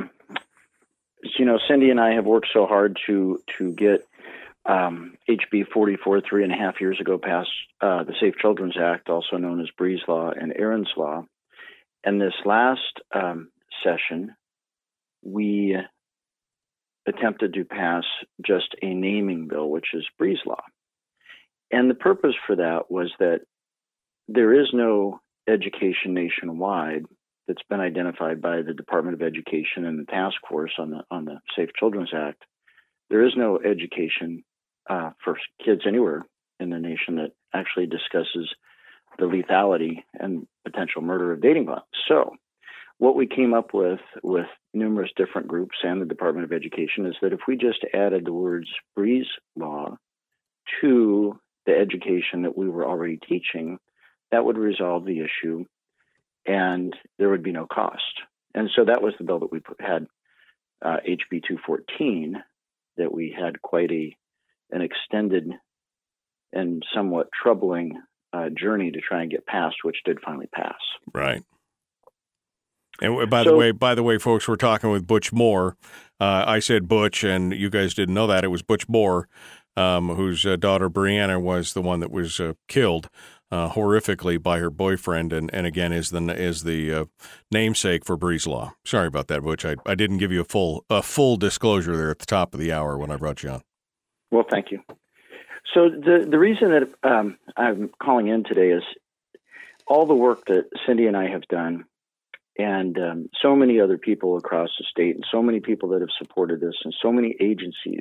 Cindy and I have worked so hard to get HB 44 3.5 years ago passed the Safe Children's Act, also known as Breeze Law and Aaron's Law. And this last session, we attempted to pass just a naming bill, which is Breeze Law. And the purpose for that was that there is no education nationwide that's been identified by the Department of Education and the task force on the Safe Children's Act. There is no education for kids anywhere in the nation that actually discusses the lethality and potential murder of dating violence. So what we came up with numerous different groups and the Department of Education is that if we just added the words Breeze Law to the education that we were already teaching, that would resolve the issue and there would be no cost. And so that was the bill that we had, HB 214, that we had quite an extended and somewhat troubling journey to try and get passed, which did finally pass. Right. And by the way, folks, we're talking with Butch Moore. I said Butch, and you guys didn't know that. It was Butch Moore, whose daughter Brianna was the one that was killed horrifically by her boyfriend, and again is the namesake for Breeze Law. Sorry about that, Butch. I didn't give you a full disclosure there at the top of the hour when I brought you on. Well, thank you. So the reason that I'm calling in today is all the work that Cindy and I have done, and so many other people across the state, and so many people that have supported this, and so many agencies.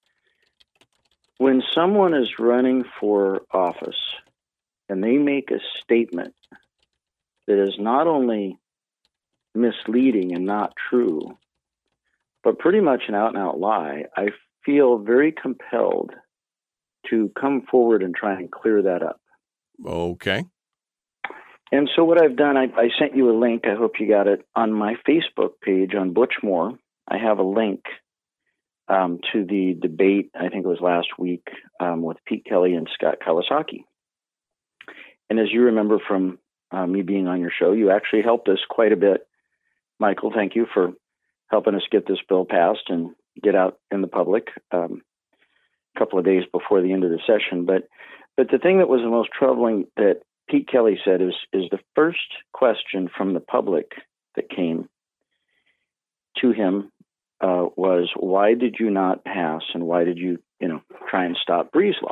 When someone is running for office and they make a statement that is not only misleading and not true, but pretty much an out-and-out lie, I feel very compelled to come forward and try and clear that up. Okay. And so what I've done, I sent you a link. I hope you got it. On my Facebook page on Butch Moore, I have a link to the debate, I think it was last week, with Pete Kelly and Scott Kawasaki. And as you remember from me being on your show, you actually helped us quite a bit. Michael, thank you for helping us get this bill passed and get out in the public a couple of days before the end of the session. But the thing that was the most troubling that Pete Kelly said is the first question from the public that came to him was, why did you not pass and why did you try and stop Breeze Law?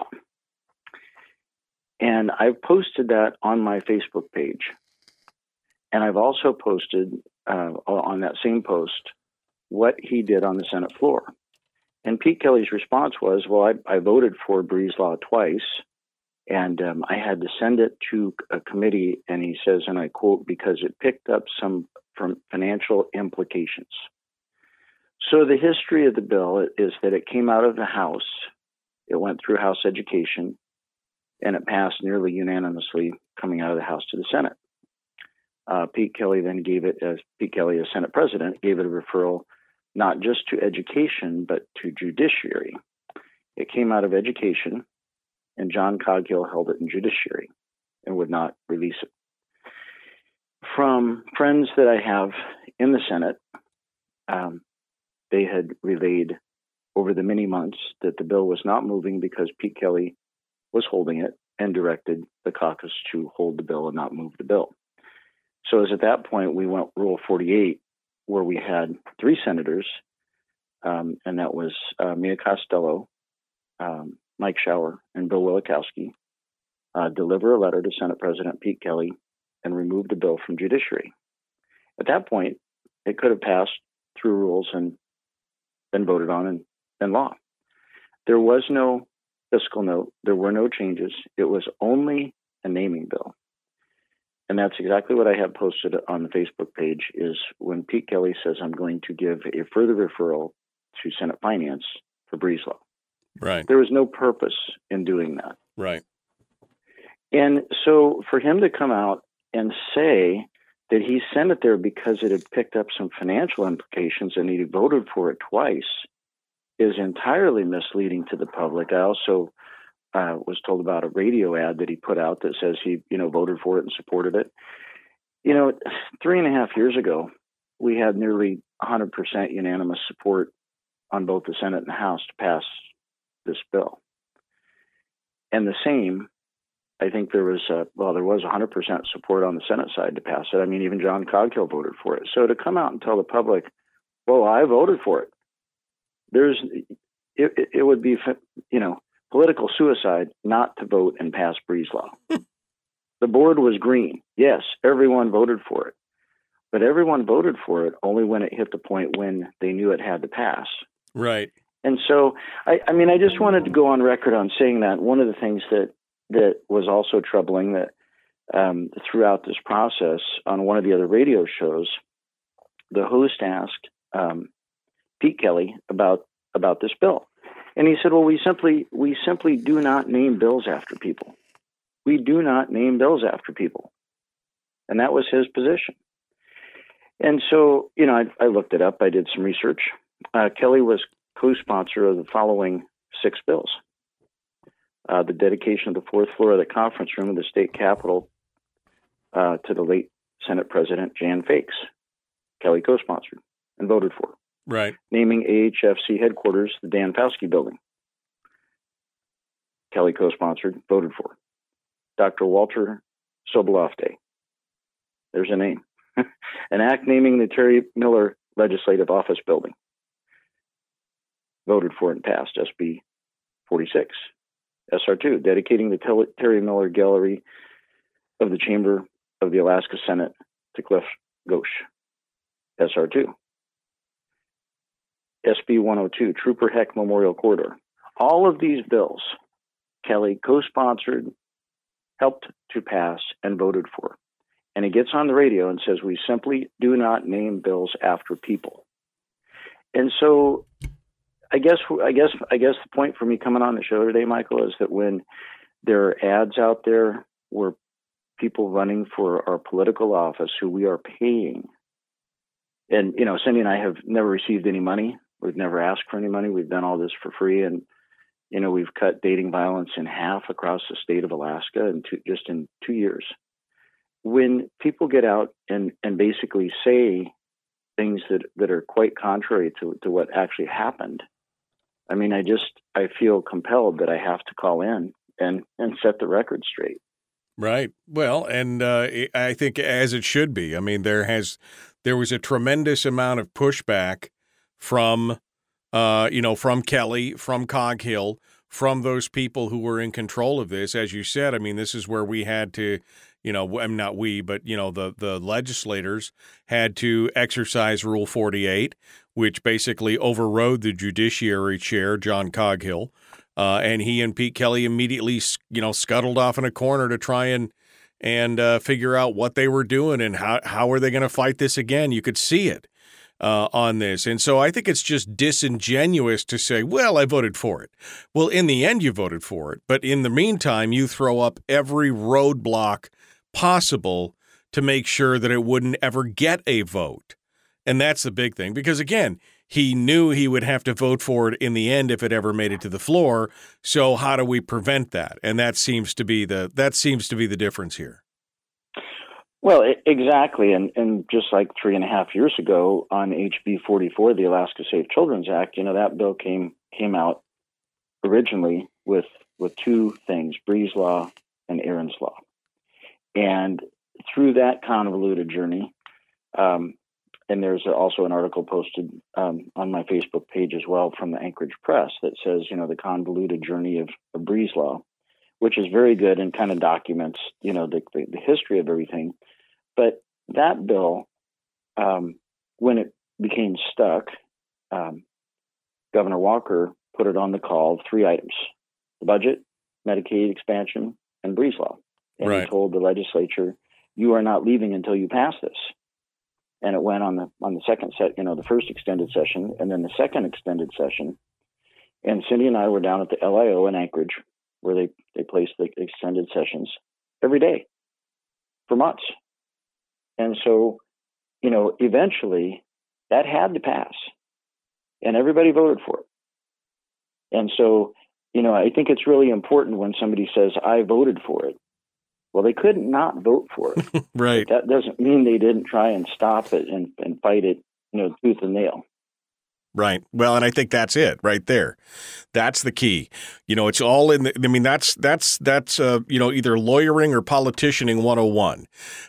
And I've posted that on my Facebook page. And I've also posted on that same post what he did on the Senate floor. And Pete Kelly's response was, well, I voted for Breeze Law twice, and I had to send it to a committee, and he says, and I quote, because it picked up some financial implications. So the history of the bill is that it came out of the House, it went through House Education, and it passed nearly unanimously coming out of the House to the Senate. Pete Kelly then gave it, as Pete Kelly, as Senate President, gave it a referral not just to Education, but to Judiciary. It came out of Education, and John Coghill held it in Judiciary and would not release it. From friends that I have in the Senate, they had relayed over the many months that the bill was not moving because Pete Kelly was holding it and directed the caucus to hold the bill and not move the bill. So as at that point, we went Rule 48, where we had three senators, and that was Mia Costello, Mike Shower, and Bill Wielechowski, deliver a letter to Senate President Pete Kelly and remove the bill from Judiciary. At that point, it could have passed through rules and been voted on in law. There was no fiscal note. There were no changes. It was only a naming bill. And that's exactly what I have posted on the Facebook page, is when Pete Kelly says, I'm going to give a further referral to Senate Finance for Breeze Law. Right. There was no purpose in doing that. Right. And so for him to come out and say that he sent it there because it had picked up some financial implications and he voted for it twice is entirely misleading to the public. I also was told about a radio ad that he put out that says he, voted for it and supported it. 3.5 years ago, we had nearly 100% unanimous support on both the Senate and the House to pass this bill. And the same, I think there was 100% support on the Senate side to pass it. I mean, even John Coghill voted for it. So to come out and tell the public, well, I voted for it, it would be, political suicide not to vote and pass Breeze Law. The board was green. Yes, everyone voted for it. But everyone voted for it only when it hit the point when they knew it had to pass. Right. And so, I just wanted to go on record on saying that. One of the things that was also troubling that throughout this process on one of the other radio shows, the host asked Pete Kelly about this bill. And he said, well, we simply do not name bills after people. We do not name bills after people. And that was his position. And so, I looked it up. I did some research. Kelly was co-sponsor of the following 6 bills. The dedication of the 4th floor of the conference room of the state capitol to the late Senate President Jan Fakes. Kelly co-sponsored and voted for. Right. Naming AHFC headquarters the Dan Fauske building. Kelly co-sponsored, voted for. Dr. Walter Sobolofte. There's a name. An act naming the Terry Miller Legislative Office building. Voted for and passed, SB 46. SR2, dedicating the Terry Miller Gallery of the Chamber of the Alaska Senate to Cliff Ghosh. SR2. SB 102, Trooper Heck Memorial Corridor. All of these bills, Kelly co-sponsored, helped to pass, and voted for. And he gets on the radio and says, we simply do not name bills after people. And so I guess the point for me coming on the show today, Michael, is that when there are ads out there where people running for our political office who we are paying. And, Cindy and I have never received any money. We've never asked for any money. We've done all this for free. And, we've cut dating violence in half across the state of Alaska just in 2 years. When people get out and basically say things that are quite contrary to what actually happened, I mean, I feel compelled that I have to call in and set the record straight. Right. Well, and I think as it should be. I mean, there was a tremendous amount of pushback from Kelly, from Coghill, from those people who were in control of this. As you said, I mean, this is where we had to, not we, but, the legislators had to exercise Rule 48, which basically overrode the Judiciary Chair, John Coghill. And he and Pete Kelly immediately, scuttled off in a corner to try and figure out what they were doing and how are they going to fight this again. You could see it on this. And so I think it's just disingenuous to say, well, I voted for it. Well, in the end, you voted for it. But in the meantime, you throw up every roadblock possible to make sure that it wouldn't ever get a vote. And that's the big thing. Because, again, he knew he would have to vote for it in the end if it ever made it to the floor. So how do we prevent that? And that seems to be the difference here. Well, exactly. And just like 3.5 years ago on HB 44, the Alaska Safe Children's Act, that bill came out originally with two things, Breeze Law and Aaron's Law. And through that convoluted journey, and there's also an article posted on my Facebook page as well from the Anchorage Press that says, the convoluted journey of Breeze Law, which is very good and kind of documents, the history of everything. But that bill, when it became stuck, Governor Walker put it on the call of 3 items: the budget, Medicaid expansion, and Breeze Law. And right. He told the legislature, you are not leaving until you pass this. And it went on the second set, the first extended session, and then the second extended session. And Cindy and I were down at the LIO in Anchorage, where they placed the extended sessions every day for months. And so, eventually that had to pass, and everybody voted for it. And so, I think it's really important when somebody says, I voted for it. Well, they couldn't not vote for it. Right. But that doesn't mean they didn't try and stop it and fight it, tooth and nail. Right. Well, and I think that's it right there. That's the key. It's all in that's either lawyering or politicianing 101.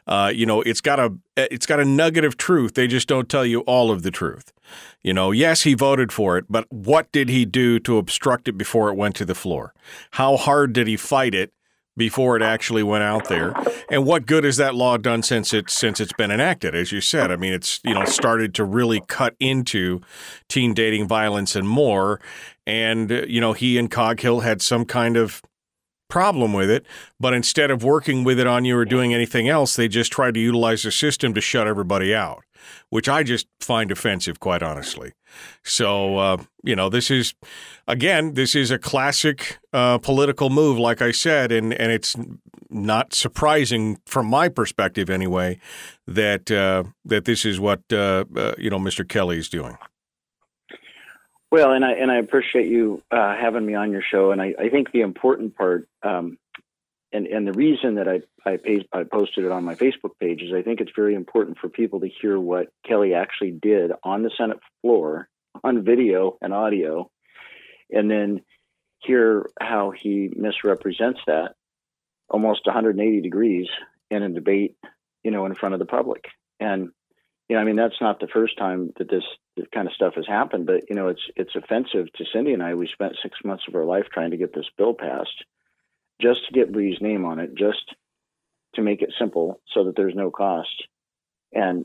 It's got a nugget of truth. They just don't tell you all of the truth. Yes, he voted for it, but what did he do to obstruct it before it went to the floor? How hard did he fight it before it actually went out there? And what good has that law done since it's been enacted? As you said, I mean, it's, started to really cut into teen dating violence and more. And, he and Coghill had some kind of problem with it, but instead of working with it on you or doing anything else, they just tried to utilize the system to shut everybody out, which I just find offensive, quite honestly. So, this is a classic political move, like I said, and it's not surprising from my perspective anyway that this is what Mr. Kelly is doing. Well, and I appreciate you having me on your show, and I think the important part, and the reason that I posted it on my Facebook page is I think it's very important for people to hear what Kelly actually did on the Senate floor on video and audio, and then hear how he misrepresents that almost 180 degrees in a debate, in front of the public. And that's not the first time that this kind of stuff has happened, but it's offensive to Cindy and I. We spent 6 months of our life trying to get this bill passed, just to get Bree's name on it, just to make it simple so that there's no cost. And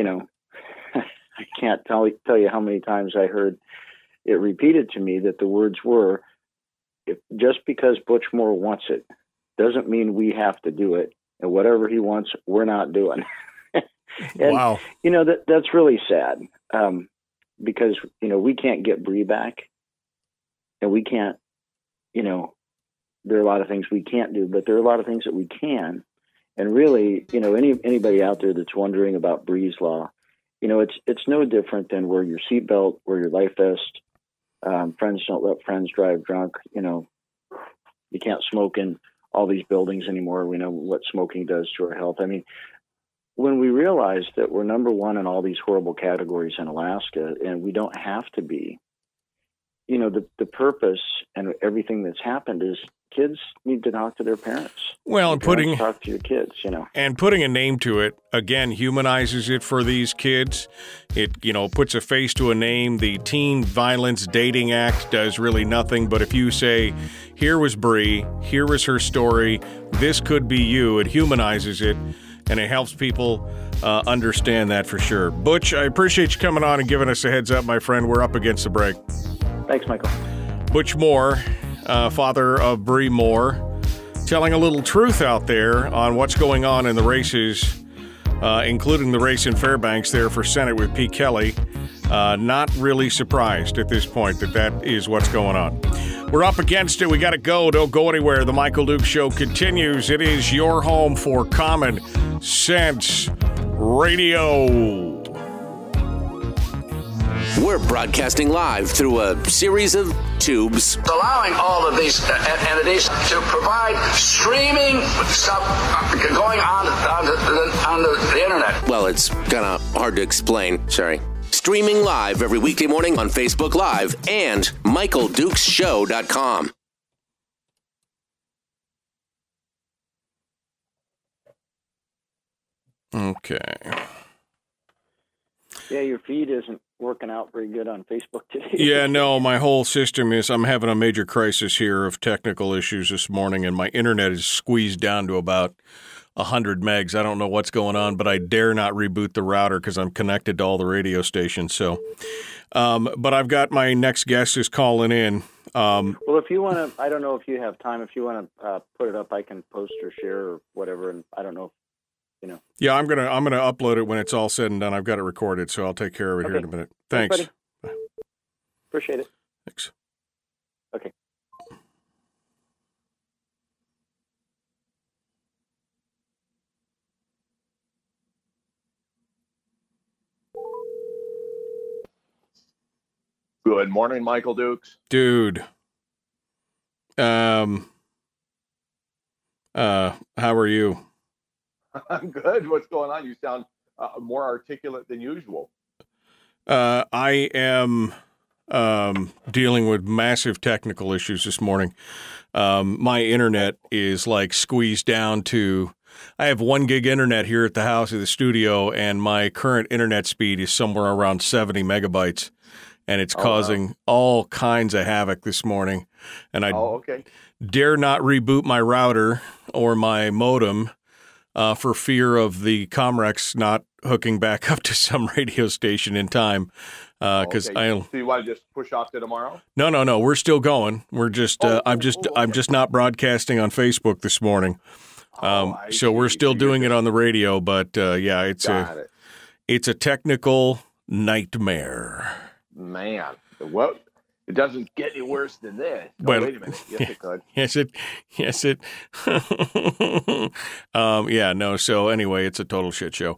I can't tell you how many times I heard it repeated to me that the words were, just because Butch Moore wants it doesn't mean we have to do it, and whatever he wants, we're not doing. And, wow. That's really sad, because, we can't get Bree back, and we can't, there are a lot of things we can't do, but there are a lot of things that we can. And really, anybody out there that's wondering about Breeze Law, it's no different than wear your seatbelt, wear your life vest. Friends don't let friends drive drunk. You can't smoke in all these buildings anymore. We know what smoking does to our health. I mean, when we realize that we're number one in all these horrible categories in Alaska, and we don't have to be, the purpose and everything that's happened is kids need to talk to their parents. Well, and talk to your kids, And putting a name to it, again, humanizes it for these kids. It, puts a face to a name. The Teen Violence Dating Act does really nothing. But if you say, here was Bree, here was her story, this could be you, it humanizes it. And it helps people understand that for sure. Butch, I appreciate you coming on and giving us a heads up, my friend. We're up against the break. Thanks, Michael. Butch Moore, father of Bree Moore, telling a little truth out there on what's going on in the races, including the race in Fairbanks there for Senate with Pete Kelly. Not really surprised at this point that is what's going on. We're up against it. We got to go. Don't go anywhere. The Michael Duke Show continues. It is your home for Common Sense Radio. We're broadcasting live through a series of tubes. Allowing all of these entities to provide streaming stuff going on the internet. Well, it's kind of hard to explain. Sorry. Streaming live every weekday morning on Facebook Live and MichaelDukesShow.com. Okay. Yeah, your feed isn't working out very good on Facebook today. Yeah, no, my whole system I'm having a major crisis here of technical issues this morning, and my internet is squeezed down to about 100 megs. I don't know what's going on, but I dare not reboot the router because I'm connected to all the radio stations. So, but I've got my next guest is calling in. Well, if you want to, I don't know if you have time. If you want to put it up, I can post or share or whatever. And I don't know, Yeah, I'm gonna upload it when it's all said and done. I've got it recorded, so I'll take care of it here in a minute. Thanks. Bye. Appreciate it. Thanks. Okay. Good morning, Michael Dukes. Dude. How are you? I'm good. What's going on? You sound more articulate than usual. I am dealing with massive technical issues this morning. My internet is like squeezed down to, I have 1 gig internet here at the house at the studio, and my current internet speed is somewhere around 70 megabytes. And it's causing all kinds of havoc this morning. And I dare not reboot my router or my modem for fear of the Comrex not hooking back up to some radio station in time. Because So you want to just push off to tomorrow? No. We're still going. We're just I'm just not broadcasting on Facebook this morning. So we're still doing it on the radio. But yeah, it's a technical nightmare. Man, well, it doesn't get any worse than this. Well, wait a minute. Yes, it could. Yes, it. Yeah, no. So anyway, it's a total shit show.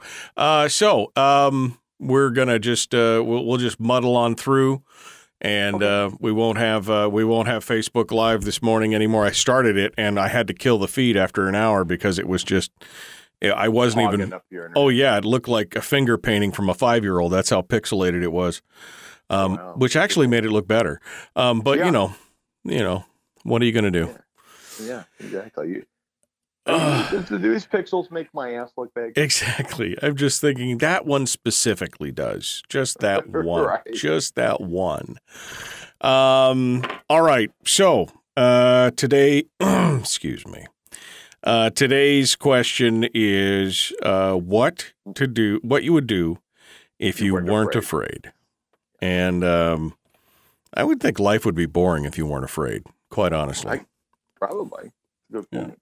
We're gonna just we'll just muddle on through, and we won't have Facebook Live this morning anymore. I started it, and I had to kill the feed after an hour because it was just. I wasn't even. Oh yeah, it looked like a finger painting from a 5-year-old. That's how pixelated it was. Which actually made it look better. But you know, what are you going to do? Yeah, exactly. These pixels make my ass look big. Exactly. I'm just thinking that one specifically does. Just that one. Right. Just that one. All right. So today, excuse me. Today's question is what you would do if you weren't afraid. And I would think life would be boring if you weren't afraid, quite honestly. Probably. Good point.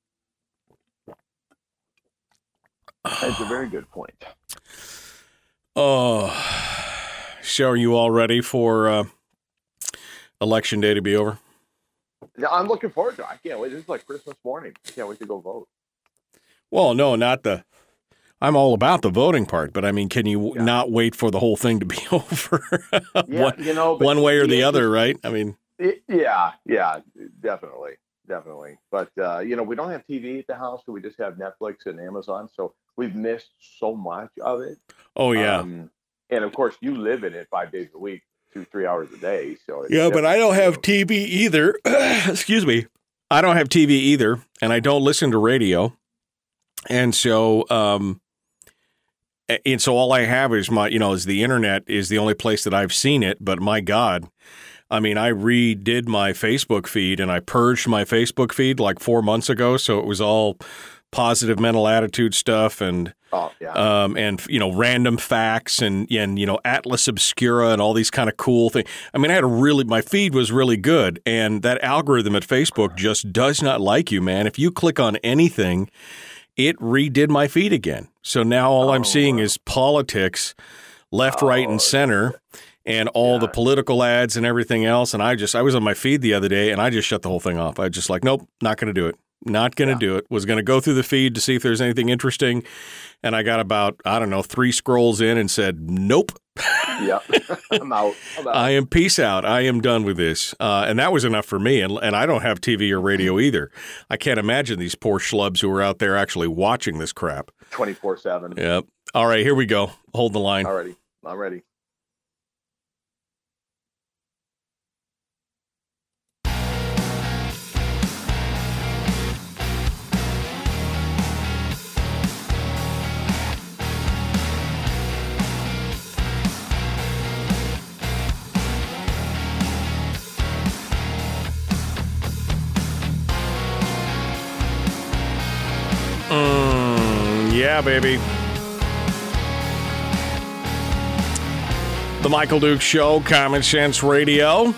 That's a very good point. Oh, so are you all ready for Election Day to be over? Yeah, I'm looking forward to it. I can't wait. This is like Christmas morning. I can't wait to go vote. Well, no, not the. I'm all about the voting part, but I mean, can you not wait for the whole thing to be over? One way or the other, right? I mean, yeah, definitely. But we don't have TV at the house, so we just have Netflix and Amazon. So we've missed so much of it. Oh yeah, and of course, you live in it 5 days a week, 2-3 hours a day. So but I don't have TV either. Excuse me, I don't have TV either, and I don't listen to radio, and so. And so all I have is is the internet is the only place that I've seen it. But my God, I mean, I redid my Facebook feed and I purged my Facebook feed like 4 months ago. So it was all positive mental attitude stuff and random facts and Atlas Obscura and all these kind of cool things. I mean, my feed was really good. And that algorithm at Facebook just does not like you, man. If you click on anything, it redid my feed again. So now all I'm seeing is politics, left, right, and center, and all the political ads and everything else. And I was on my feed the other day, and I just shut the whole thing off. I just nope, not going to do it. Not going to do it. Was going to go through the feed to see if there's anything interesting. And I got about, 3 scrolls in and said, nope. Yeah, I'm out. I am peace out. I am done with this. And that was enough for me. And I don't have TV or radio either. I can't imagine these poor schlubs who are out there actually watching this crap. 24/7. Yep. All right, here we go. Hold the line. Alrighty. I'm ready. Yeah, baby. The Michael Dukes Show, Common Sense Radio.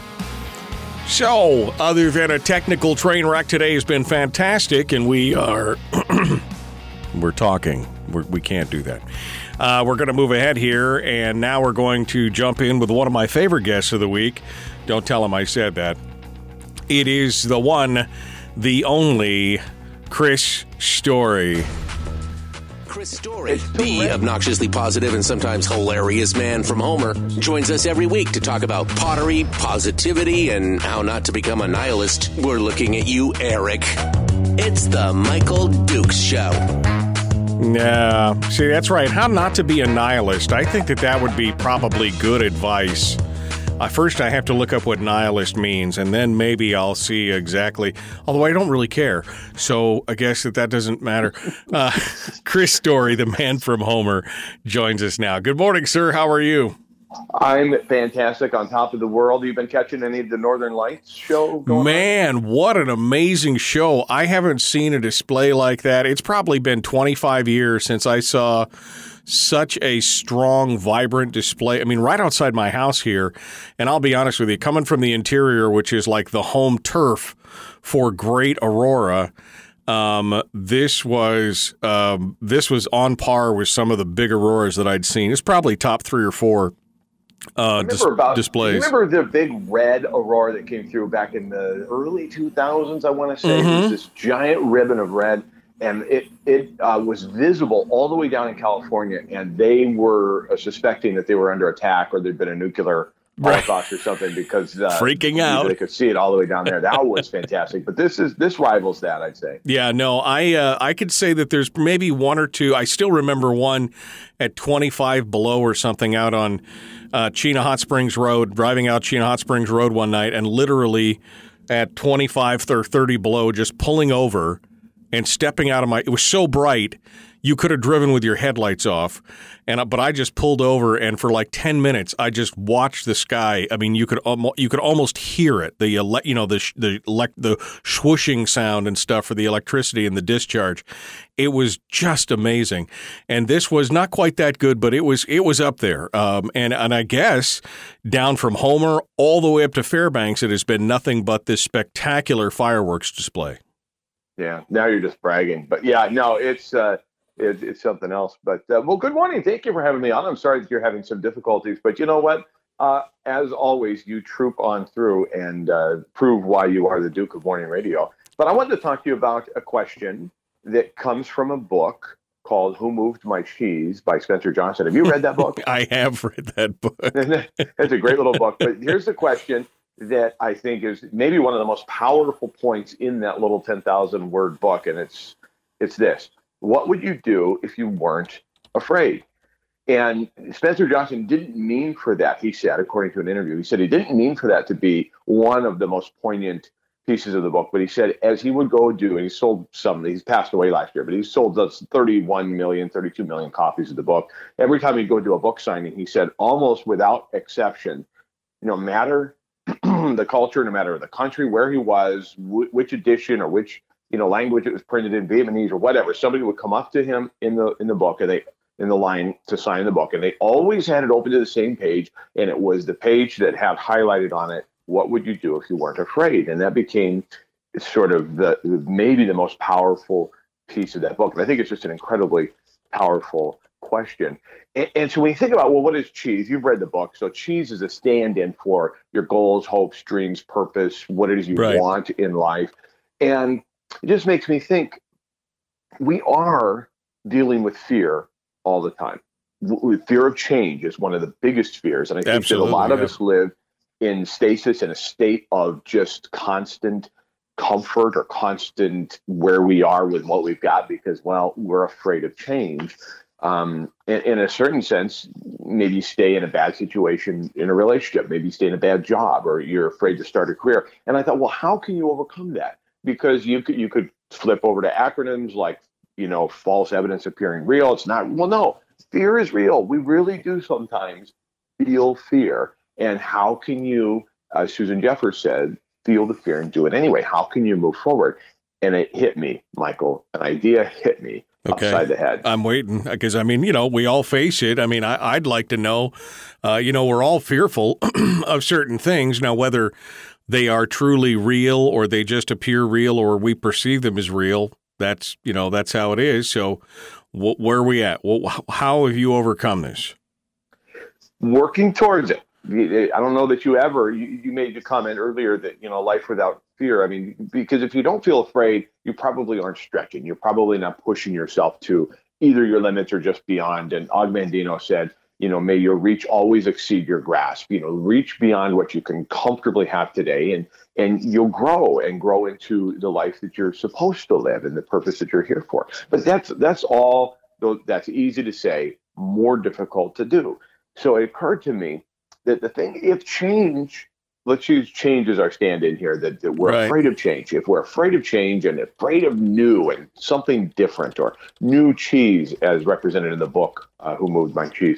So, other than a technical train wreck, today has been fantastic, and we are... we're talking. We can't do that. We're going to move ahead here, and now we're going to jump in with one of my favorite guests of the week. Don't tell him I said that. It is the one, the only... Chris Story. Chris Story, the obnoxiously positive and sometimes hilarious man from Homer, joins us every week to talk about pottery, positivity, and how not to become a nihilist. We're looking at you, Eric. It's the Michael Dukes Show. Yeah, see, that's right. How not to be a nihilist. I think that would be probably good advice. First, I have to look up what nihilist means, and then maybe I'll see exactly, although I don't really care, so I guess that doesn't matter. Chris Story, the man from Homer, joins us now. Good morning, sir. How are you? I'm fantastic, on top of the world. You've been catching any of the Northern Lights show going on? Man, what an amazing show. I haven't seen a display like that. It's probably been 25 years since I saw such a strong, vibrant display. I mean, right outside my house here, and I'll be honest with you, coming from the interior, which is like the home turf for great aurora, this was on par with some of the big auroras that I'd seen. It's probably top 3 or 4 displays. Remember the big red aurora that came through back in the early 2000s, I want to say? Mm-hmm. It was this giant ribbon of red. And it was visible all the way down in California, and they were suspecting that they were under attack or there'd been a nuclear holocaust or something because freaking out. They could see it all the way down there. That was fantastic. But this rivals that, I'd say. Yeah, no, I could say that there's maybe 1 or 2. I still remember one at 25 below or something out on Chena Hot Springs Road, driving out Chena Hot Springs Road one night, and literally at 25 or 30 below, just pulling over and stepping out of it was so bright, you could have driven with your headlights off. But I just pulled over, and for like 10 minutes, I just watched the sky. I mean, you could almost hear it, the swooshing sound and stuff for the electricity and the discharge. It was just amazing. And this was not quite that good, but it was up there. And I guess down from Homer all the way up to Fairbanks, it has been nothing but this spectacular fireworks display. Yeah, now you're just bragging. But yeah, no, it's something else. But well, good morning. Thank you for having me on. I'm sorry that you're having some difficulties, but you know what? As always, you troop on through and prove why you are the Duke of Morning Radio. But I wanted to talk to you about a question, that comes from a book called Who Moved My Cheese by Spencer Johnson. Have you read that book? I have read that book. It's a great little book. But here's the question that I think is maybe one of the most powerful points in that little 10,000 word book. And it's this: what would you do if you weren't afraid? And Spencer Johnson didn't mean for that, he said, according to an interview, he said he didn't mean for that to be one of the most poignant pieces of the book. But he said, as he would go do, and he sold some, he's passed away last year, but he sold us 31 million, 32 million copies of the book. Every time he'd go do a book signing, he said, almost without exception, no matter the culture, no matter the country, where he was, which edition or which language it was printed in, Vietnamese or whatever, somebody would come up to him in the book, and in the line to sign the book, and they always had it open to the same page, and it was the page that had highlighted on it, what would you do if you weren't afraid? And that became sort of maybe the most powerful piece of that book. And I think it's just an incredibly powerful question. And so when you think about, well, what is cheese? You've read the book. So cheese is a stand-in for your goals, hopes, dreams, purpose, what it is you want in life. And it just makes me think we are dealing with fear all the time. Fear of change is one of the biggest fears. And I think that a lot of us live in stasis, in a state of just constant comfort or constant where we are with what we've got because, well, we're afraid of change. In a certain sense, maybe you stay in a bad situation in a relationship, maybe you stay in a bad job, or you're afraid to start a career. And I thought, well, how can you overcome that? Because you could flip over to acronyms like, false evidence appearing real. It's not. Well, no, fear is real. We really do sometimes feel fear. And how can you, as Susan Jeffers said, feel the fear and do it anyway? How can you move forward? And it hit me, Michael. An idea hit me upside the head. I'm waiting because, we all face it. I'd like to know, we're all fearful of certain things. Now, whether they are truly real or they just appear real or we perceive them as real, that's how it is. So where are we at? How have you overcome this? Working towards it. I don't know that you made the comment earlier that, life without fear. Because if you don't feel afraid, you probably aren't stretching. You're probably not pushing yourself to either your limits or just beyond. And Og Mandino said, may your reach always exceed your grasp. Reach beyond what you can comfortably have today, and you'll grow into the life that you're supposed to live and the purpose that you're here for. But that's all. That's easy to say, more difficult to do. So it occurred to me that the thing, if change, let's use change as our stand-in here, that we're afraid of change. If we're afraid of change and afraid of new and something different, or new cheese as represented in the book, Who Moved My Cheese,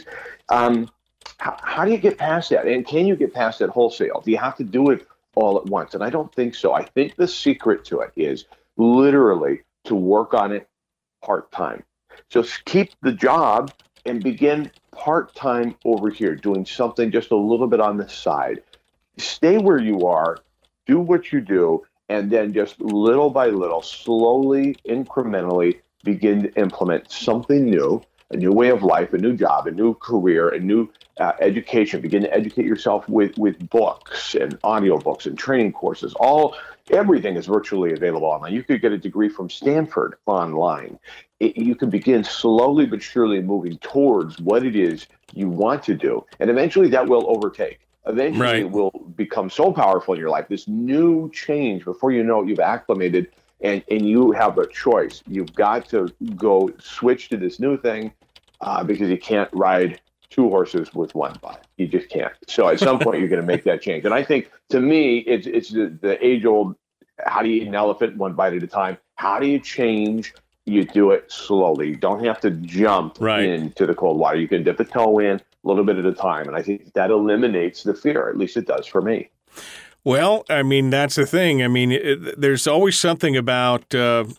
how do you get past that? And can you get past that wholesale? Do you have to do it all at once? And I don't think so. I think the secret to it is literally to work on it part-time. So keep the job and begin part-time over here, doing something just a little bit on the side. Stay where you are, do what you do, and then just little by little, slowly, incrementally begin to implement something new, a new way of life, a new job, a new career, a new education. Begin to educate yourself with books and audiobooks and training courses. Everything is virtually available online. You could get a degree from Stanford online. You can begin slowly but surely moving towards what it is you want to do. And eventually that will overtake. Eventually it will become so powerful in your life, this new change, before you know it, you've acclimated and you have a choice. You've got to go switch to this new thing because you can't ride two horses with one butt. You just can't. So at some point you're going to make that change. And I think, to me, it's the age-old, how do you eat an elephant one bite at a time? How do you change? You do it slowly. You don't have to jump into the cold water. You can dip a toe in a little bit at a time. And I think that eliminates the fear. At least it does for me. Well, that's the thing. There's always something about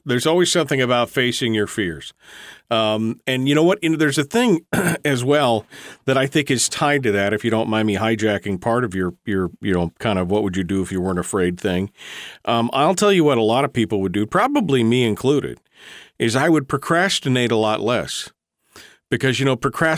facing your fears. And you know what? There's a thing as well that I think is tied to that, if you don't mind me hijacking part of your kind of what would you do if you weren't afraid thing. I'll tell you what a lot of people would do, probably me included, is I would procrastinate a lot less. Because,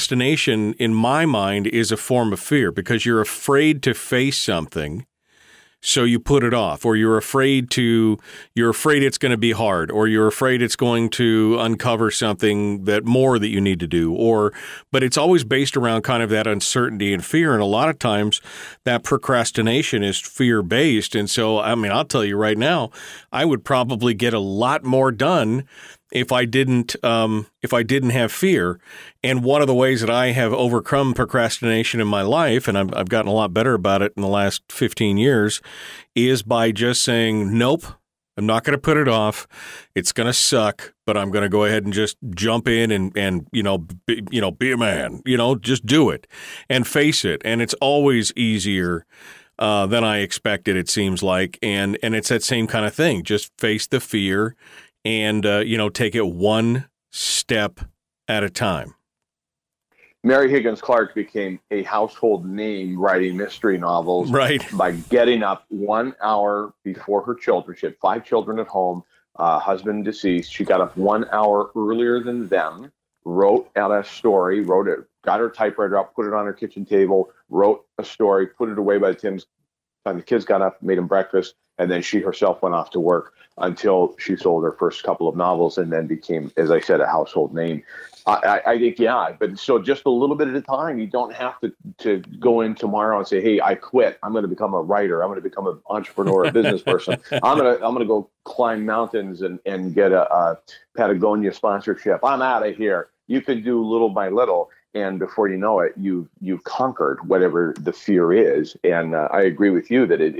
procrastination in my mind is a form of fear, because you're afraid to face something. So you put it off, or you're afraid it's going to be hard, or you're afraid it's going to uncover something more that you need to do, but it's always based around kind of that uncertainty and fear. And a lot of times that procrastination is fear-based. And so, I mean, I'll tell you right now, I would probably get a lot more done if I didn't have fear. And one of the ways that I have overcome procrastination in my life, and I've gotten a lot better about it in the last 15 years, is by just saying, nope, I'm not going to put it off. It's going to suck, but I'm going to go ahead and just jump in and be a man, just do it and face it. And it's always easier than I expected, it seems like. And it's that same kind of thing. Just face the fear and, take it one step at a time. Mary Higgins Clark became a household name writing mystery novels by getting up 1 hour before her children. She had 5 children at home, husband deceased. She got up 1 hour earlier than them, wrote out a story, got her typewriter up, put it on her kitchen table, wrote a story, put it away by the time the kids got up, made them breakfast, and then she herself went off to work until she sold her first couple of novels and then became, as I said, a household name. I think, yeah, but so just a little bit at a time. You don't have to go in tomorrow and say, hey, I quit. I'm going to become a writer. I'm going to become an entrepreneur, a business person. I'm going to go climb mountains and get a Patagonia sponsorship. I'm out of here. You can do little by little. And before you know it, you've conquered whatever the fear is. And I agree with you that it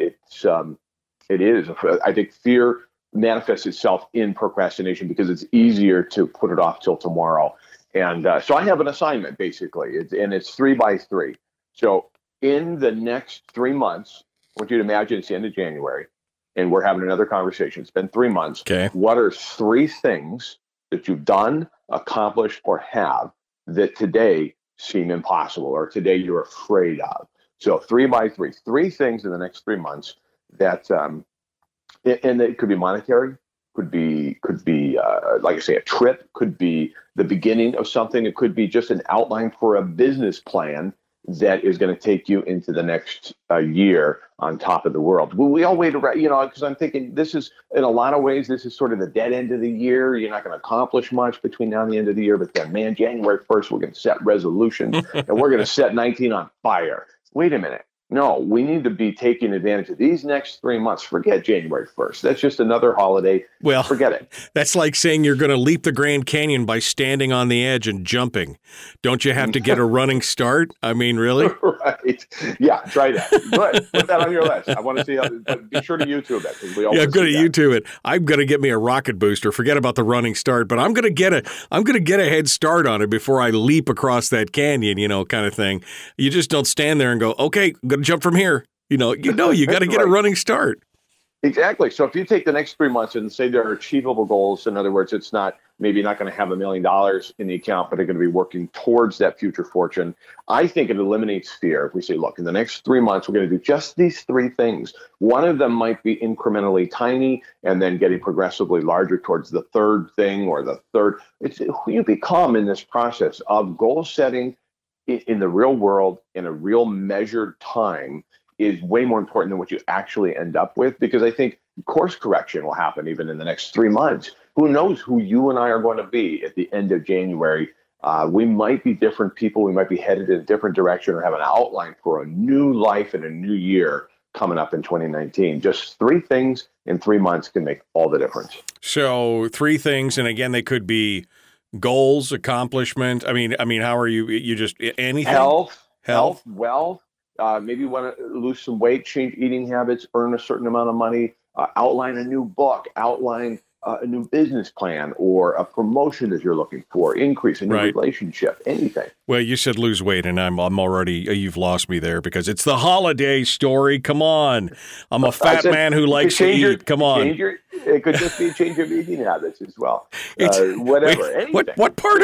is. I think fear manifests itself in procrastination because it's easier to put it off till tomorrow. And so I have an assignment, basically, it's 3 by 3. So in the next 3 months, I want you to imagine it's the end of January, and we're having another conversation. It's been 3 months. Okay. What are 3 things that you've done, accomplished, or have that today seem impossible or today you're afraid of? So 3 by 3, 3 things in the next 3 months that, and it could be monetary, could be like I say, a trip, could be the beginning of something. It could be just an outline for a business plan that is going to take you into the next year on top of the world. We all wait around, because I'm thinking this is, in a lot of ways, this is sort of the dead end of the year. You're not going to accomplish much between now and the end of the year, but then, man, January 1st, we're going to set resolutions and we're going to set 19 on fire. Wait a minute. No, we need to be taking advantage of these next 3 months. Forget January 1st. That's just another holiday. Well, forget it. That's like saying you're going to leap the Grand Canyon by standing on the edge and jumping. Don't you have to get a running start? I mean, really? Right. Yeah, try that. Good. Put that on your list. I want to see how, but be sure to YouTube it. I'm going to YouTube it. I'm going to get me a rocket booster. Forget about the running start, but I'm going to get a head start on it before I leap across that canyon, kind of thing. You just don't stand there and go, okay, I'm going to jump from here. You got to get a running start. Exactly. So if you take the next 3 months and say there are achievable goals, in other words, it's maybe not going to have $1 million in the account, but they're going to be working towards that future fortune. I think it eliminates fear. If we say, look, in the next 3 months, we're going to do just these 3 things. One of them might be incrementally tiny and then getting progressively larger towards the third thing or the third. It's who you become in this process of goal setting in the real world in a real measured time is way more important than what you actually end up with, because I think course correction will happen even in the next 3 months. Who knows who you and I are going to be at the end of January? We might be different people. We might be headed in a different direction or have an outline for a new life and a new year coming up in 2019. Just 3 things in 3 months can make all the difference. So 3 things, and again, they could be goals, accomplishment. I mean, how are you? You just anything? Health, wealth. Maybe you want to lose some weight, change eating habits, earn a certain amount of money, outline a new book, outline a new business plan or a promotion that you're looking for, increase in your relationship, anything. Well, you said lose weight, and I'm already, you've lost me there because it's the holiday story. Come on. I'm a fat man who likes to eat. Come on. It could just be a change of eating habits as well. Whatever. Anything. What part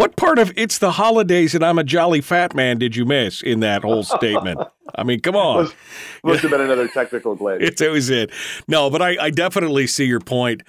of it's the holidays and I'm a jolly fat man did you miss in that whole statement? I mean, come on. Must have been another technical glitch. It was it. No, but I definitely see your point,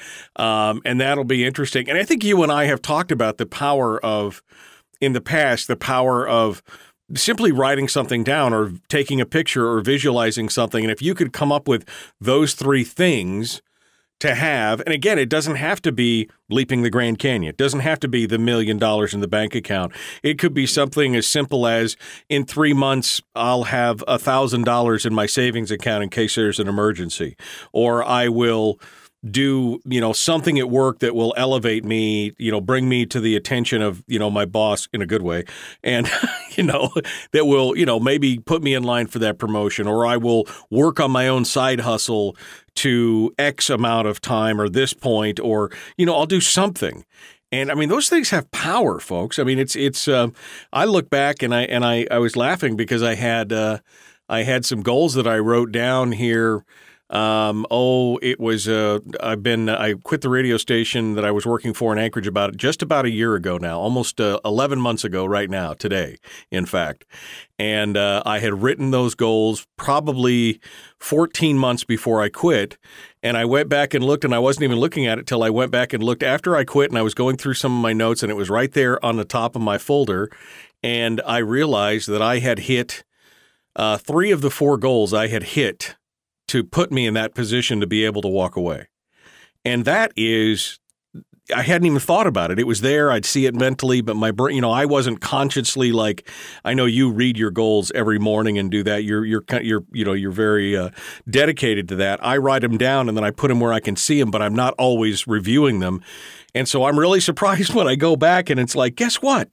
and that'll be interesting. And I think you and I have talked about the power of, in the past, the power of simply writing something down or taking a picture or visualizing something. And if you could come up with those three things to have, and again, it doesn't have to be leaping the Grand Canyon. It doesn't have to be the $1 million in the bank account. It could be something as simple as in 3 months, I'll have $1,000 in my savings account in case there's an emergency, or I will do, something at work that will elevate me, bring me to the attention of, my boss in a good way. And, that will, maybe put me in line for that promotion, or I will work on my own side hustle to X amount of time or this point, or, I'll do something. And I mean, those things have power, folks. I mean, it's I look back and I was laughing because I had some goals that I wrote down here. It was, I quit the radio station that I was working for in Anchorage just about a year ago now, almost 11 months ago right now, today, in fact. And I had written those goals probably 14 months before I quit. And I went back and looked, and I wasn't even looking at it till I went back and looked after I quit, and I was going through some of my notes, and it was right there on the top of my folder. And I realized that I had hit 3 of the 4 goals I had hit to put me in that position to be able to walk away. And that is, I hadn't even thought about it. It was there. I'd see it mentally, but my brain, I wasn't consciously like, I know you read your goals every morning and do that. You're very dedicated to that. I write them down and then I put them where I can see them, but I'm not always reviewing them. And so I'm really surprised when I go back and it's like, guess what?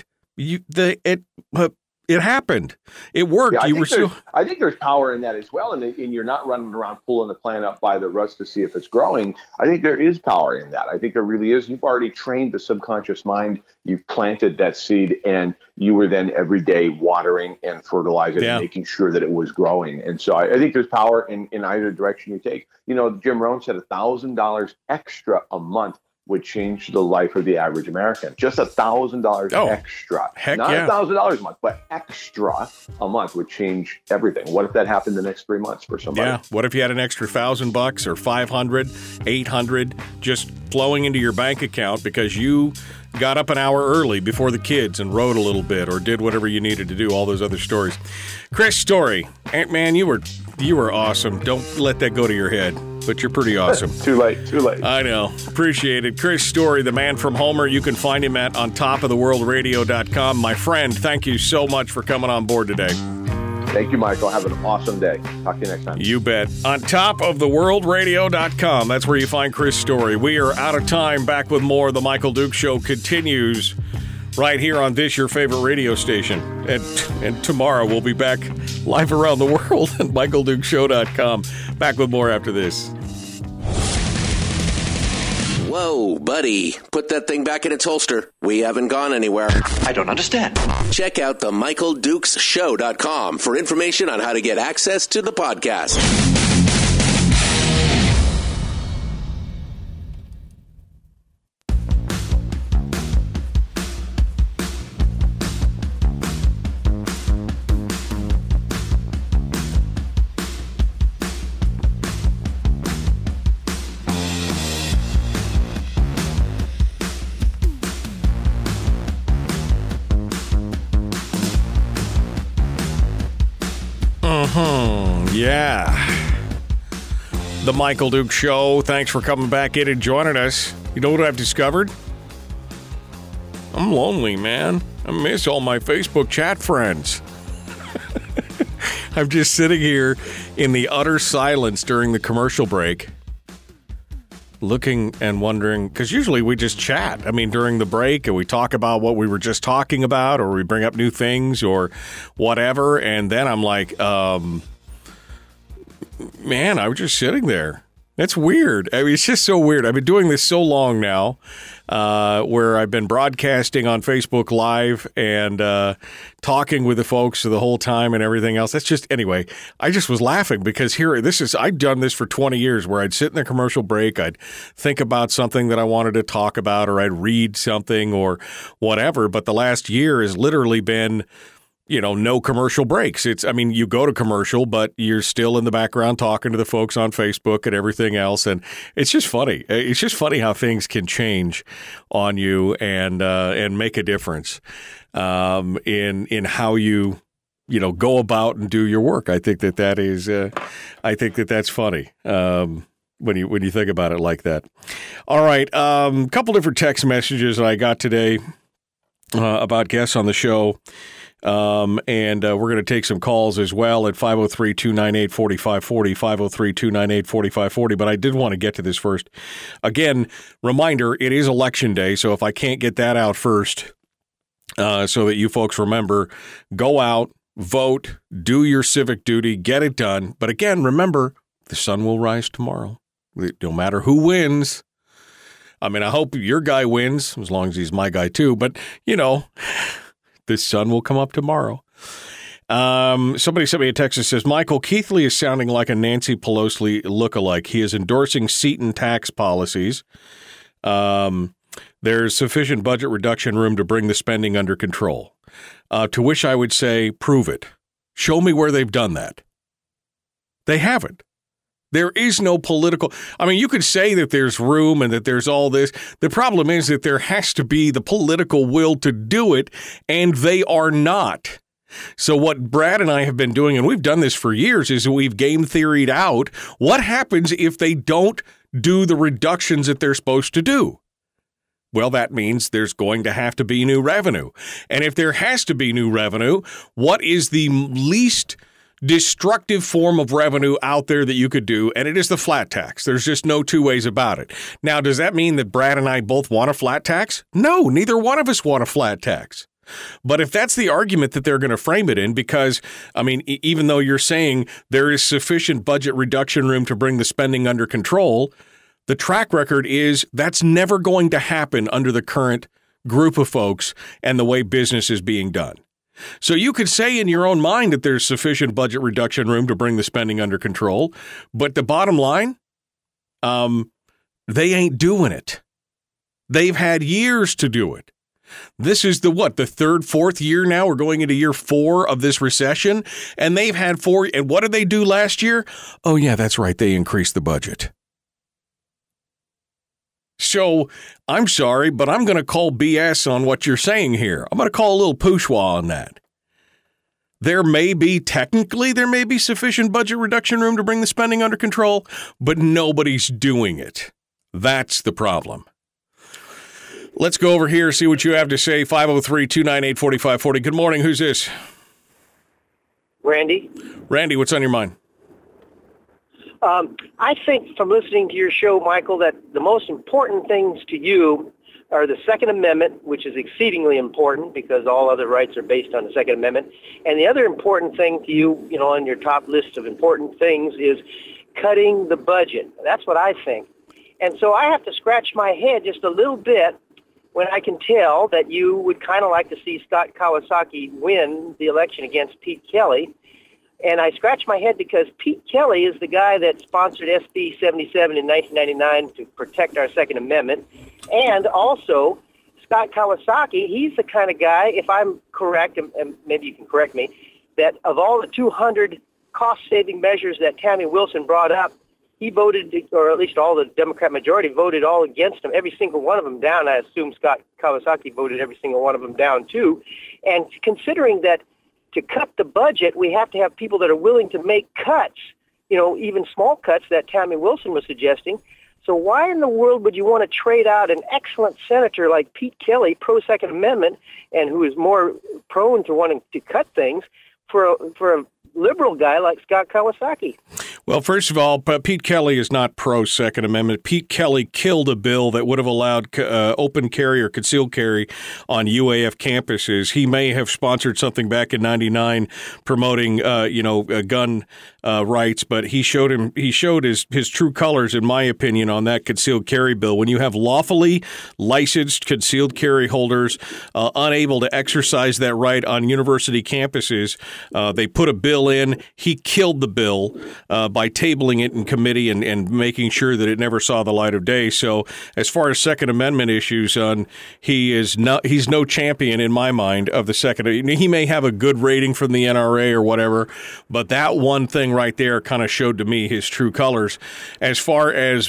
It happened. It worked. Yeah, I think there's power in that as well. And you're not running around pulling the plant up by the roots to see if it's growing. I think there is power in that. I think there really is. You've already trained the subconscious mind. You've planted that seed, and you were then every day watering and fertilizing and making sure that it was growing. And so I think there's power in either direction you take. Jim Rohn said $1,000 extra a month would change the life of the average American. Just $1,000 extra. Not $1,000 a month, but extra a month would change everything. What if that happened the next 3 months for somebody? Yeah. What if you had an extra $1,000 or $500, $800 just flowing into your bank account because you got up an hour early before the kids and rode a little bit or did whatever you needed to do, all those other stories. Chris Story, man, you were awesome. Don't let that go to your head, but you're pretty awesome. Too late. I know. Appreciate it. Chris Story, the man from Homer. You can find him at ontopoftheworldradio.com. My friend, thank you so much for coming on board today. Thank you, Michael. Have an awesome day. Talk to you next time. You bet. ontopoftheworldradio.com. That's where you find Chris Story. We are out of time. Back with more. The Michael Dukes Show continues right here on this, your favorite radio station. And tomorrow we'll be back live around the world at michaeldukeshow.com. Back with more after this. Whoa, buddy. Put that thing back in its holster. We haven't gone anywhere. I don't understand. Check out the michaeldukesshow.com for information on how to get access to the podcast. Yeah. The Michael Dukes Show. Thanks for coming back in and joining us. You know what I've discovered? I'm lonely, man. I miss all my Facebook chat friends. I'm just sitting here in the utter silence during the commercial break, looking and wondering, because usually we just chat. I mean, during the break, and we talk about what we were just talking about, or we bring up new things or whatever, and then I'm like, man, I was just sitting there. That's weird. I mean, it's just so weird. I've been doing this so long now, where I've been broadcasting on Facebook Live and talking with the folks the whole time and everything else. That's just, anyway, I just was laughing because I've done this for 20 years where I'd sit in the commercial break, I'd think about something that I wanted to talk about, or I'd read something or whatever. But the last year has literally been, no commercial breaks. You go to commercial, but you're still in the background talking to the folks on Facebook and everything else. And it's just funny. It's just funny how things can change on you and make a difference in how you go about and do your work. I think that is, I think that's funny. When you think about it like that. All right. Couple different text messages that I got today about guests on the show. And we're going to take some calls as well at 503-298-4540, 503-298-4540. But I did want to get to this first. Again, reminder, it is Election Day. So if I can't get that out first, so that you folks remember, go out, vote, do your civic duty, get it done. But again, remember, the sun will rise tomorrow. No matter who wins. I mean, I hope your guy wins, as long as he's my guy too. But, the sun will come up tomorrow. Somebody sent me a text that says, Michael, Keithley is sounding like a Nancy Pelosi lookalike. He is endorsing Seton tax policies. There's sufficient budget reduction room to bring the spending under control. To which I would say, prove it. Show me where they've done that. They haven't. There is no political. I mean, you could say that there's room and that there's all this. The problem is that there has to be the political will to do it, and they are not. So what Brad and I have been doing, and we've done this for years, is we've game theoried out what happens if they don't do the reductions that they're supposed to do. Well, that means there's going to have to be new revenue. And if there has to be new revenue, what is the least destructive form of revenue out there that you could do? And it is the flat tax. There's just no two ways about it. Now, does that mean that Brad and I both want a flat tax? No, neither one of us want a flat tax. But if that's the argument that they're going to frame it in, because, I mean, even though you're saying there is sufficient budget reduction room to bring the spending under control, the track record is that's never going to happen under the current group of folks and the way business is being done. So you could say in your own mind that there's sufficient budget reduction room to bring the spending under control, but the bottom line, they ain't doing it. They've had years to do it. This is the third, fourth year now? We're going into year 4 of this recession, and they've had 4. And what did they do last year? Oh, yeah, that's right. They increased the budget. So I'm sorry, but I'm going to call BS on what you're saying here. I'm going to call a little pooshaw on that. There may be sufficient budget reduction room to bring the spending under control, but nobody's doing it. That's the problem. Let's go over here, see what you have to say. 503-298-4540. Good morning. Who's this? Randy. Randy, what's on your mind? I think from listening to your show, Michael, that the most important things to you are the Second Amendment, which is exceedingly important because all other rights are based on the Second Amendment. And the other important thing to you, on your top list of important things is cutting the budget. That's what I think. And so I have to scratch my head just a little bit when I can tell that you would kind of like to see Scott Kawasaki win the election against Pete Kelly. And I scratch my head because Pete Kelly is the guy that sponsored SB 77 in 1999 to protect our Second Amendment. And also, Scott Kawasaki, he's the kind of guy, if I'm correct, and maybe you can correct me, that of all the 200 cost-saving measures that Tammy Wilson brought up, he voted, or at least all the Democrat majority voted all against him, every single one of them down. I assume Scott Kawasaki voted every single one of them down, too. And considering that to cut the budget, we have to have people that are willing to make cuts, even small cuts that Tammy Wilson was suggesting. So why in the world would you want to trade out an excellent senator like Pete Kelly, pro-Second Amendment, and who is more prone to wanting to cut things, for a liberal guy like Scott Kawasaki? Well, first of all, Pete Kelly is not pro-Second Amendment. Pete Kelly killed a bill that would have allowed open carry or concealed carry on UAF campuses. He may have sponsored something back in '99 promoting, gun rights, but he showed his true colors, in my opinion, on that concealed carry bill. When you have lawfully licensed concealed carry holders unable to exercise that right on university campuses, they put a bill in. He killed the bill by tabling it in committee and making sure that it never saw the light of day. So as far as Second Amendment issues, he's no champion in my mind of the Second. He may have a good rating from the NRA or whatever, but that one thing right there kind of showed to me his true colors. As far as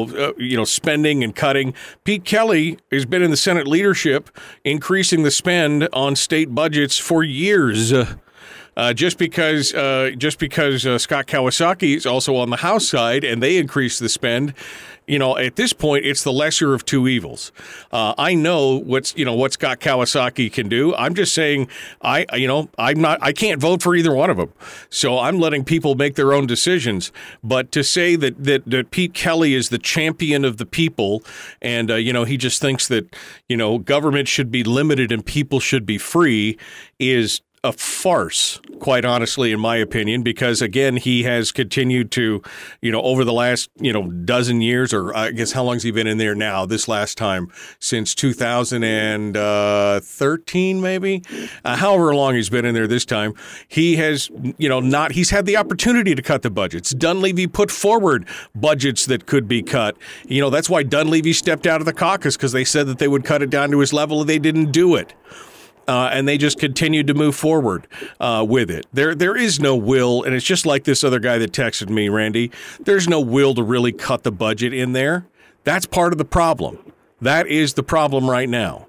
spending and cutting, Pete Kelly has been in the Senate leadership, increasing the spend on state budgets for years. just because Scott Kawasaki is also on the House side and they increase the spend. At this point, it's the lesser of two evils. I know what Scott Kawasaki can do. I'm just saying I can't vote for either one of them. So I'm letting people make their own decisions. But to say that Pete Kelly is the champion of the people and, he just thinks that, government should be limited and people should be free is a farce, quite honestly, in my opinion, because, again, he has continued to, over the last, dozen years, or I guess how long's he been in there now, this last time, since 2013, maybe? However long he's been in there this time, he has, he's had the opportunity to cut the budgets. Dunleavy put forward budgets that could be cut. That's why Dunleavy stepped out of the caucus, because they said that they would cut it down to his level, and they didn't do it. And they just continued to move forward with it. There is no will, and it's just like this other guy that texted me, Randy. There's no will to really cut the budget in there. That's part of the problem. That is the problem right now.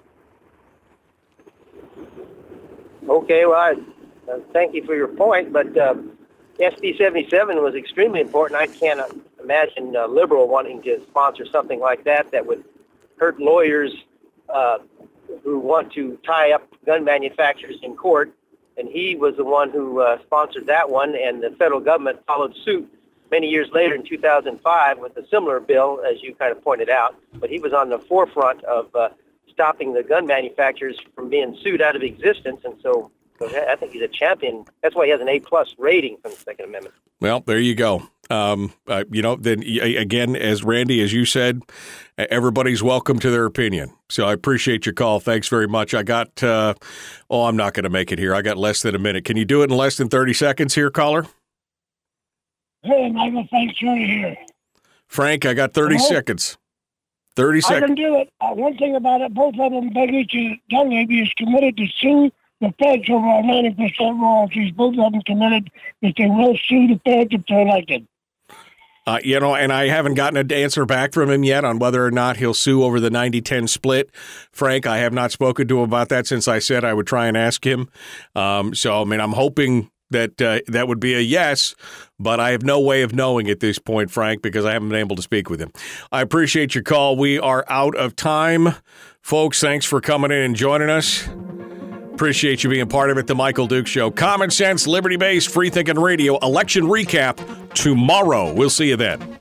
Okay, well, thank you for your point, but SB 77 was extremely important. I can't imagine a liberal wanting to sponsor something like that would hurt lawyers who want to tie up gun manufacturers in court, and he was the one who sponsored that one, and the federal government followed suit many years later in 2005 with a similar bill, as you kind of pointed out, but he was on the forefront of stopping the gun manufacturers from being sued out of existence, and so I think he's a champion. That's why he has an A-plus rating from the Second Amendment. Well, there you go. Then again, as Randy, as you said, everybody's welcome to their opinion. So I appreciate your call. Thanks very much. I got, I'm not going to make it here. I got less than a minute. Can you do it in less than 30 seconds here, caller? Hey, Michael, thanks for here. Frank, I got 30 seconds. 30 seconds. I can do it. One thing about it, both of them, Begich and Dunleavy, is committed to sue the feds over our 90% royalties. Both of them committed that they will sue the feds if they're elected. And I haven't gotten an answer back from him yet on whether or not he'll sue over the 90-10 split. Frank, I have not spoken to him about that since I said I would try and ask him. I'm hoping that that would be a yes, but I have no way of knowing at this point, Frank, because I haven't been able to speak with him. I appreciate your call. We are out of time. Folks, thanks for coming in and joining us. Appreciate you being part of it. The Michael Duke Show. Common sense, liberty-based, free-thinking radio. Election recap tomorrow. We'll see you then.